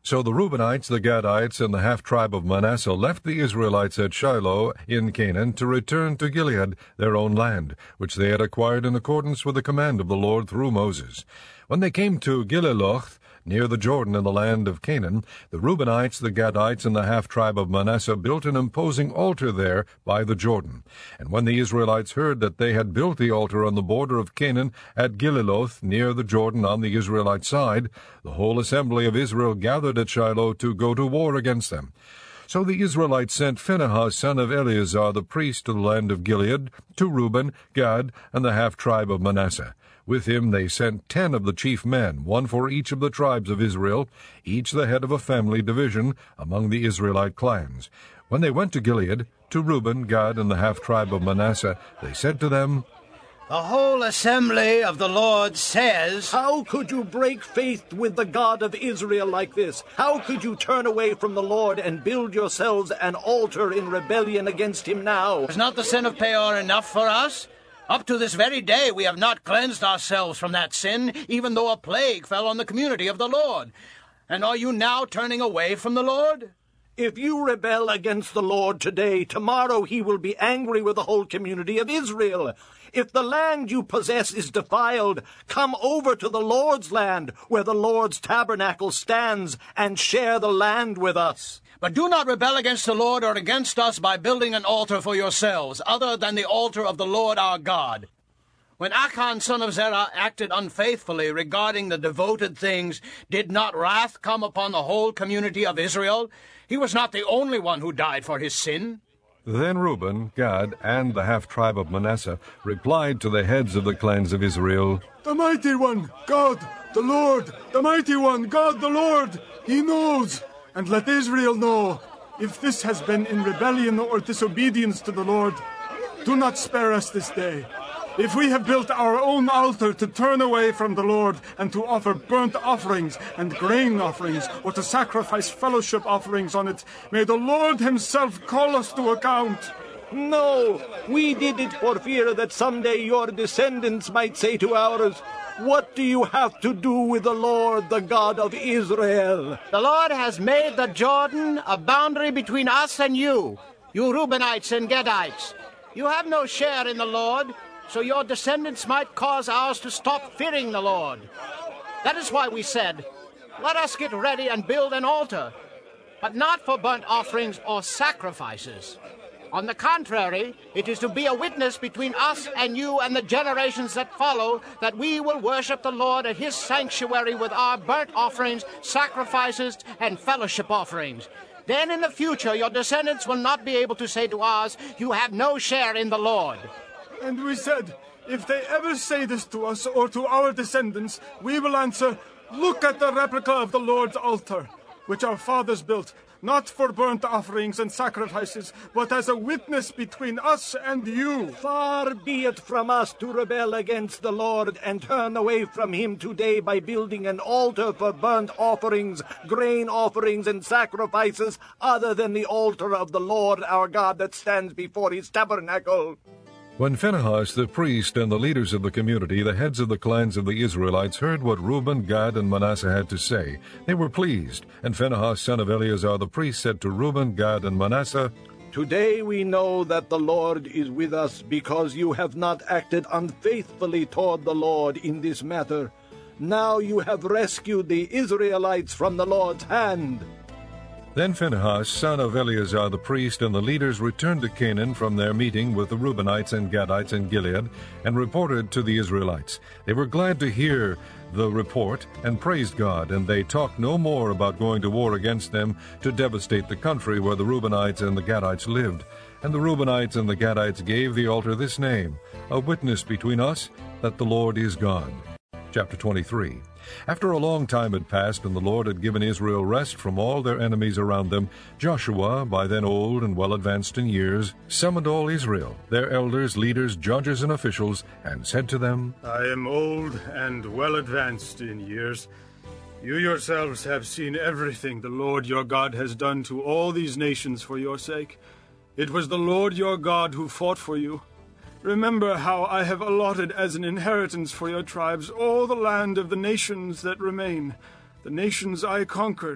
So the Reubenites, the Gadites, and the half-tribe of Manasseh left the Israelites at Shiloh in Canaan to return to Gilead, their own land, which they had acquired in accordance with the command of the Lord through Moses. When they came to Gililoth, near the Jordan in the land of Canaan, the Reubenites, the Gadites, and the half-tribe of Manasseh built an imposing altar there by the Jordan. And when the Israelites heard that they had built the altar on the border of Canaan at Gililoth, near the Jordan on the Israelite side, the whole assembly of Israel gathered at Shiloh to go to war against them. So the Israelites sent Phinehas, son of Eleazar the priest, to the land of Gilead, to Reuben, Gad, and the half-tribe of Manasseh. With him they sent ten of the chief men, one for each of the tribes of Israel, each the head of a family division among the Israelite clans. When they went to Gilead, to Reuben, Gad, and the half-tribe of Manasseh, they said to them, The whole assembly of the Lord says, How could you break faith with the God of Israel like this? How could you turn away from the Lord and build yourselves an altar in rebellion against him now? Is not the sin of Peor enough for us? Up to this very day we have not cleansed ourselves from that sin, even though a plague fell on the community of the Lord. And are you now turning away from the Lord? If you rebel against the Lord today, tomorrow he will be angry with the whole community of Israel. If the land you possess is defiled, come over to the Lord's land, where the Lord's tabernacle stands, and share the land with us. But do not rebel against the Lord or against us by building an altar for yourselves, other than the altar of the Lord our God. When Achan son of Zerah acted unfaithfully regarding the devoted things, did not wrath come upon the whole community of Israel? He was not the only one who died for his sin. Then Reuben, Gad, and the half-tribe of Manasseh replied to the heads of the clans of Israel, The mighty one, God, the Lord, the mighty one, God, the Lord, he knows. And let Israel know, if this has been in rebellion or disobedience to the Lord, do not spare us this day. If we have built our own altar to turn away from the Lord and to offer burnt offerings and grain offerings or to sacrifice fellowship offerings on it, may the Lord himself call us to account. No, we did it for fear that someday your descendants might say to ours, What do you have to do with the Lord, the God of Israel? The Lord has made the Jordan a boundary between us and you, you Reubenites and Gadites. You have no share in the Lord, so your descendants might cause ours to stop fearing the Lord. That is why we said, Let us get ready and build an altar, but not for burnt offerings or sacrifices. On the contrary, it is to be a witness between us and you and the generations that follow, that we will worship the Lord at his sanctuary with our burnt offerings, sacrifices, and fellowship offerings. Then in the future your descendants will not be able to say to ours, You have no share in the Lord. And we said, If they ever say this to us or to our descendants, we will answer, Look at the replica of the Lord's altar, which our fathers built, not for burnt offerings and sacrifices, but as a witness between us and you. Far be it from us to rebel against the Lord and turn away from him today by building an altar for burnt offerings, grain offerings, and sacrifices, other than the altar of the Lord our God that stands before his tabernacle. When Phinehas the priest and the leaders of the community, the heads of the clans of the Israelites, heard what Reuben, Gad, and Manasseh had to say, they were pleased. And Phinehas son of Eleazar the priest said to Reuben, Gad, and Manasseh, Today we know that the Lord is with us, because you have not acted unfaithfully toward the Lord in this matter. Now you have rescued the Israelites from the Lord's hand. Then Phinehas, son of Eleazar the priest, and the leaders returned to Canaan from their meeting with the Reubenites and Gadites in Gilead, and reported to the Israelites. They were glad to hear the report, and praised God, and they talked no more about going to war against them to devastate the country where the Reubenites and the Gadites lived. And the Reubenites and the Gadites gave the altar this name, A Witness Between Us that the Lord is God. Chapter twenty-three. After a long time had passed, and the Lord had given Israel rest from all their enemies around them, Joshua, by then old and well advanced in years, summoned all Israel, their elders, leaders, judges, and officials, and said to them, I am old and well advanced in years. You yourselves have seen everything the Lord your God has done to all these nations for your sake. It was the Lord your God who fought for you. Remember how I have allotted as an inheritance for your tribes all the land of the nations that remain, the nations I conquered,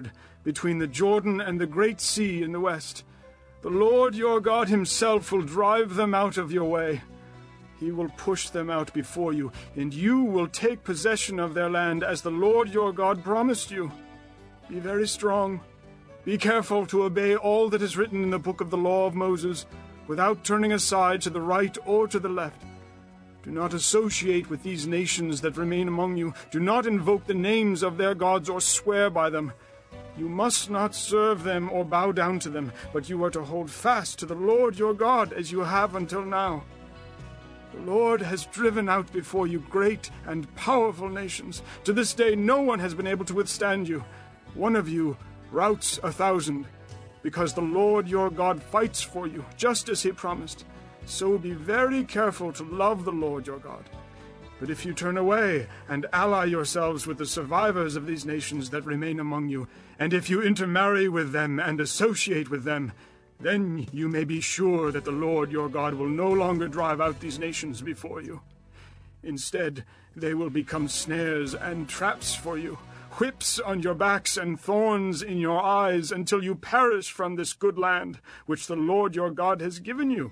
between the Jordan and the Great Sea in the west. The Lord your God himself will drive them out of your way. He will push them out before you, and you will take possession of their land as the Lord your God promised you. Be very strong. Be careful to obey all that is written in the book of the law of Moses, without turning aside to the right or to the left. Do not associate with these nations that remain among you. Do not invoke the names of their gods or swear by them. You must not serve them or bow down to them, but you are to hold fast to the Lord your God as you have until now. The Lord has driven out before you great and powerful nations. To this day no one has been able to withstand you. One of you routs a thousand, because the Lord your God fights for you, just as he promised. So be very careful to love the Lord your God. But if you turn away and ally yourselves with the survivors of these nations that remain among you, and if you intermarry with them and associate with them, then you may be sure that the Lord your God will no longer drive out these nations before you. Instead, they will become snares and traps for you, whips on your backs and thorns in your eyes, until you perish from this good land which the Lord your God has given you.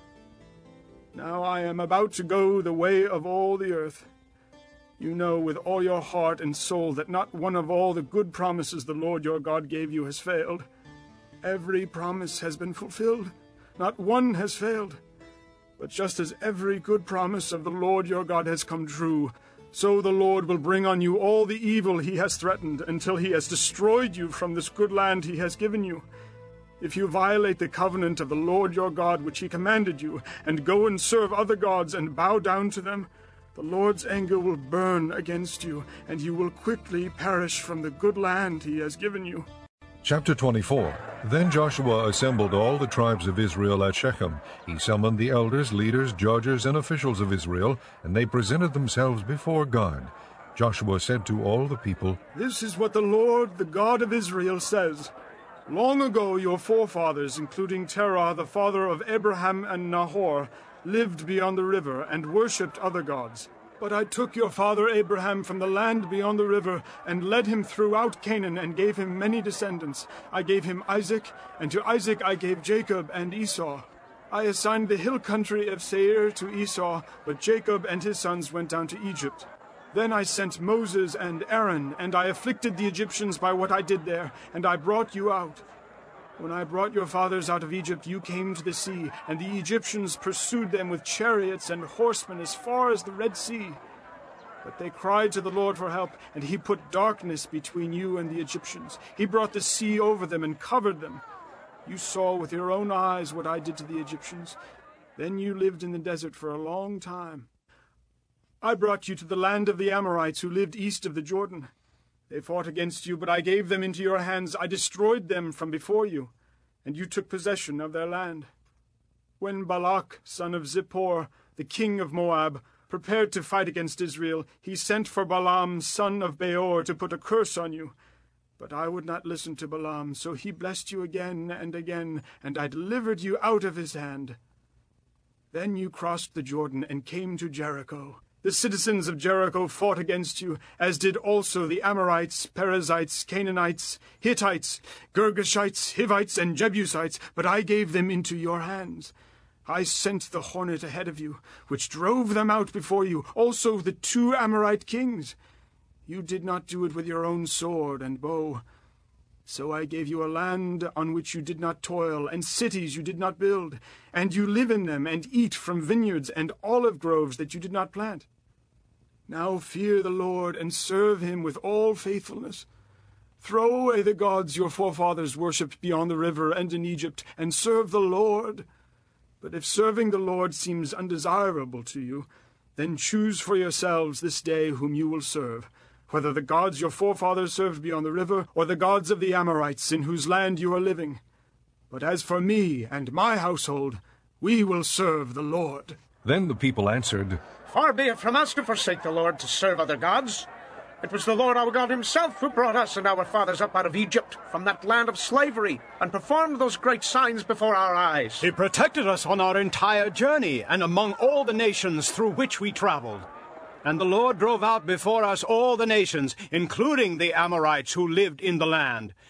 Now I am about to go the way of all the earth. You know with all your heart and soul that not one of all the good promises the Lord your God gave you has failed. Every promise has been fulfilled. Not one has failed. But just as every good promise of the Lord your God has come true, so the Lord will bring on you all the evil he has threatened, until he has destroyed you from this good land he has given you. If you violate the covenant of the Lord your God which he commanded you, and go and serve other gods and bow down to them, the Lord's anger will burn against you, and you will quickly perish from the good land he has given you. Chapter twenty-four. Then Joshua assembled all the tribes of Israel at Shechem. He summoned the elders, leaders, judges, and officials of Israel, and they presented themselves before God. Joshua said to all the people, This is what the Lord, the God of Israel, says. Long ago your forefathers, including Terah, the father of Abraham and Nahor, lived beyond the river and worshipped other gods. But I took your father Abraham from the land beyond the river and led him throughout Canaan and gave him many descendants. I gave him Isaac, and to Isaac I gave Jacob and Esau. I assigned the hill country of Seir to Esau, but Jacob and his sons went down to Egypt. Then I sent Moses and Aaron, and I afflicted the Egyptians by what I did there, and I brought you out. When I brought your fathers out of Egypt, you came to the sea, and the Egyptians pursued them with chariots and horsemen as far as the Red Sea. But they cried to the Lord for help, and he put darkness between you and the Egyptians. He brought the sea over them and covered them. You saw with your own eyes what I did to the Egyptians. Then you lived in the desert for a long time. I brought you to the land of the Amorites who lived east of the Jordan. They fought against you, but I gave them into your hands. I destroyed them from before you, and you took possession of their land. When Balak, son of Zippor, the king of Moab, prepared to fight against Israel, he sent for Balaam, son of Beor, to put a curse on you. But I would not listen to Balaam, so he blessed you again and again, and I delivered you out of his hand. Then you crossed the Jordan and came to Jericho. The citizens of Jericho fought against you, as did also the Amorites, Perizzites, Canaanites, Hittites, Girgashites, Hivites, and Jebusites, but I gave them into your hands. I sent the hornet ahead of you, which drove them out before you, also the two Amorite kings. You did not do it with your own sword and bow. So I gave you a land on which you did not toil, and cities you did not build, and you live in them and eat from vineyards and olive groves that you did not plant. Now fear the Lord and serve him with all faithfulness. Throw away the gods your forefathers worshipped beyond the river and in Egypt, and serve the Lord. But if serving the Lord seems undesirable to you, then choose for yourselves this day whom you will serve, whether the gods your forefathers served beyond the river, or the gods of the Amorites in whose land you are living. But as for me and my household, we will serve the Lord. Then the people answered, Far be it from us to forsake the Lord to serve other gods. It was the Lord our God himself who brought us and our fathers up out of Egypt, from that land of slavery, and performed those great signs before our eyes. He protected us on our entire journey, and among all the nations through which we traveled. And the Lord drove out before us all the nations, including the Amorites who lived in the land.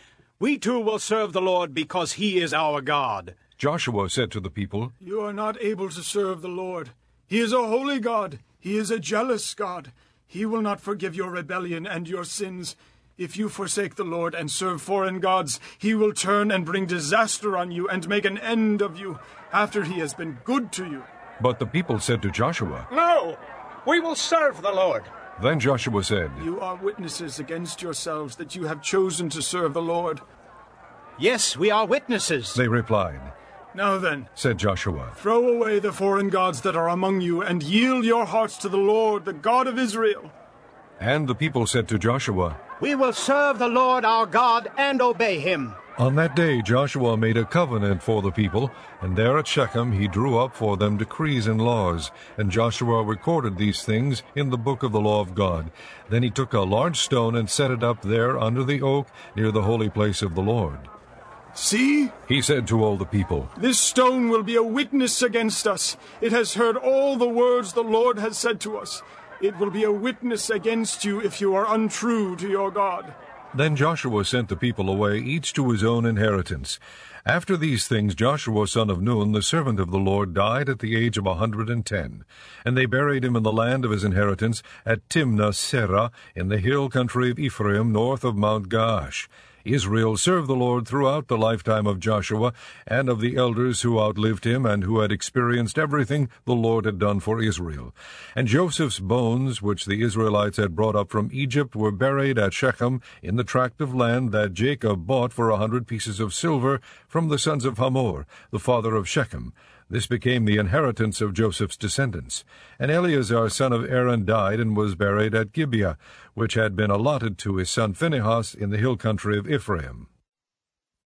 We too will serve the Lord because he is our God. Joshua said to the people, You are not able to serve the Lord. He is a holy God. He is a jealous God. He will not forgive your rebellion and your sins. If you forsake the Lord and serve foreign gods, he will turn and bring disaster on you and make an end of you after he has been good to you. But the people said to Joshua, No, we will serve the Lord. Then Joshua said, You are witnesses against yourselves that you have chosen to serve the Lord. Yes, we are witnesses. They replied. Now then, said Joshua, throw away the foreign gods that are among you, and yield your hearts to the Lord, the God of Israel. And the people said to Joshua, We will serve the Lord our God and obey him. On that day Joshua made a covenant for the people, and there at Shechem he drew up for them decrees and laws. And Joshua recorded these things in the book of the law of God. Then he took a large stone and set it up there under the oak near the holy place of the Lord. See, he said to all the people, this stone will be a witness against us. It has heard all the words the Lord has said to us. It will be a witness against you if you are untrue to your God. Then Joshua sent the people away, each to his own inheritance. After these things Joshua son of Nun, the servant of the Lord, died at the age of a hundred and ten. And they buried him in the land of his inheritance at Timnath-serah, in the hill country of Ephraim, north of Mount Gaash. Israel served the Lord throughout the lifetime of Joshua and of the elders who outlived him and who had experienced everything the Lord had done for Israel. And Joseph's bones, which the Israelites had brought up from Egypt, were buried at Shechem in the tract of land that Jacob bought for a hundred pieces of silver from the sons of Hamor, the father of Shechem. This became the inheritance of Joseph's descendants. And Eleazar son of Aaron died and was buried at Gibeah, which had been allotted to his son Phinehas in the hill country of Ephraim.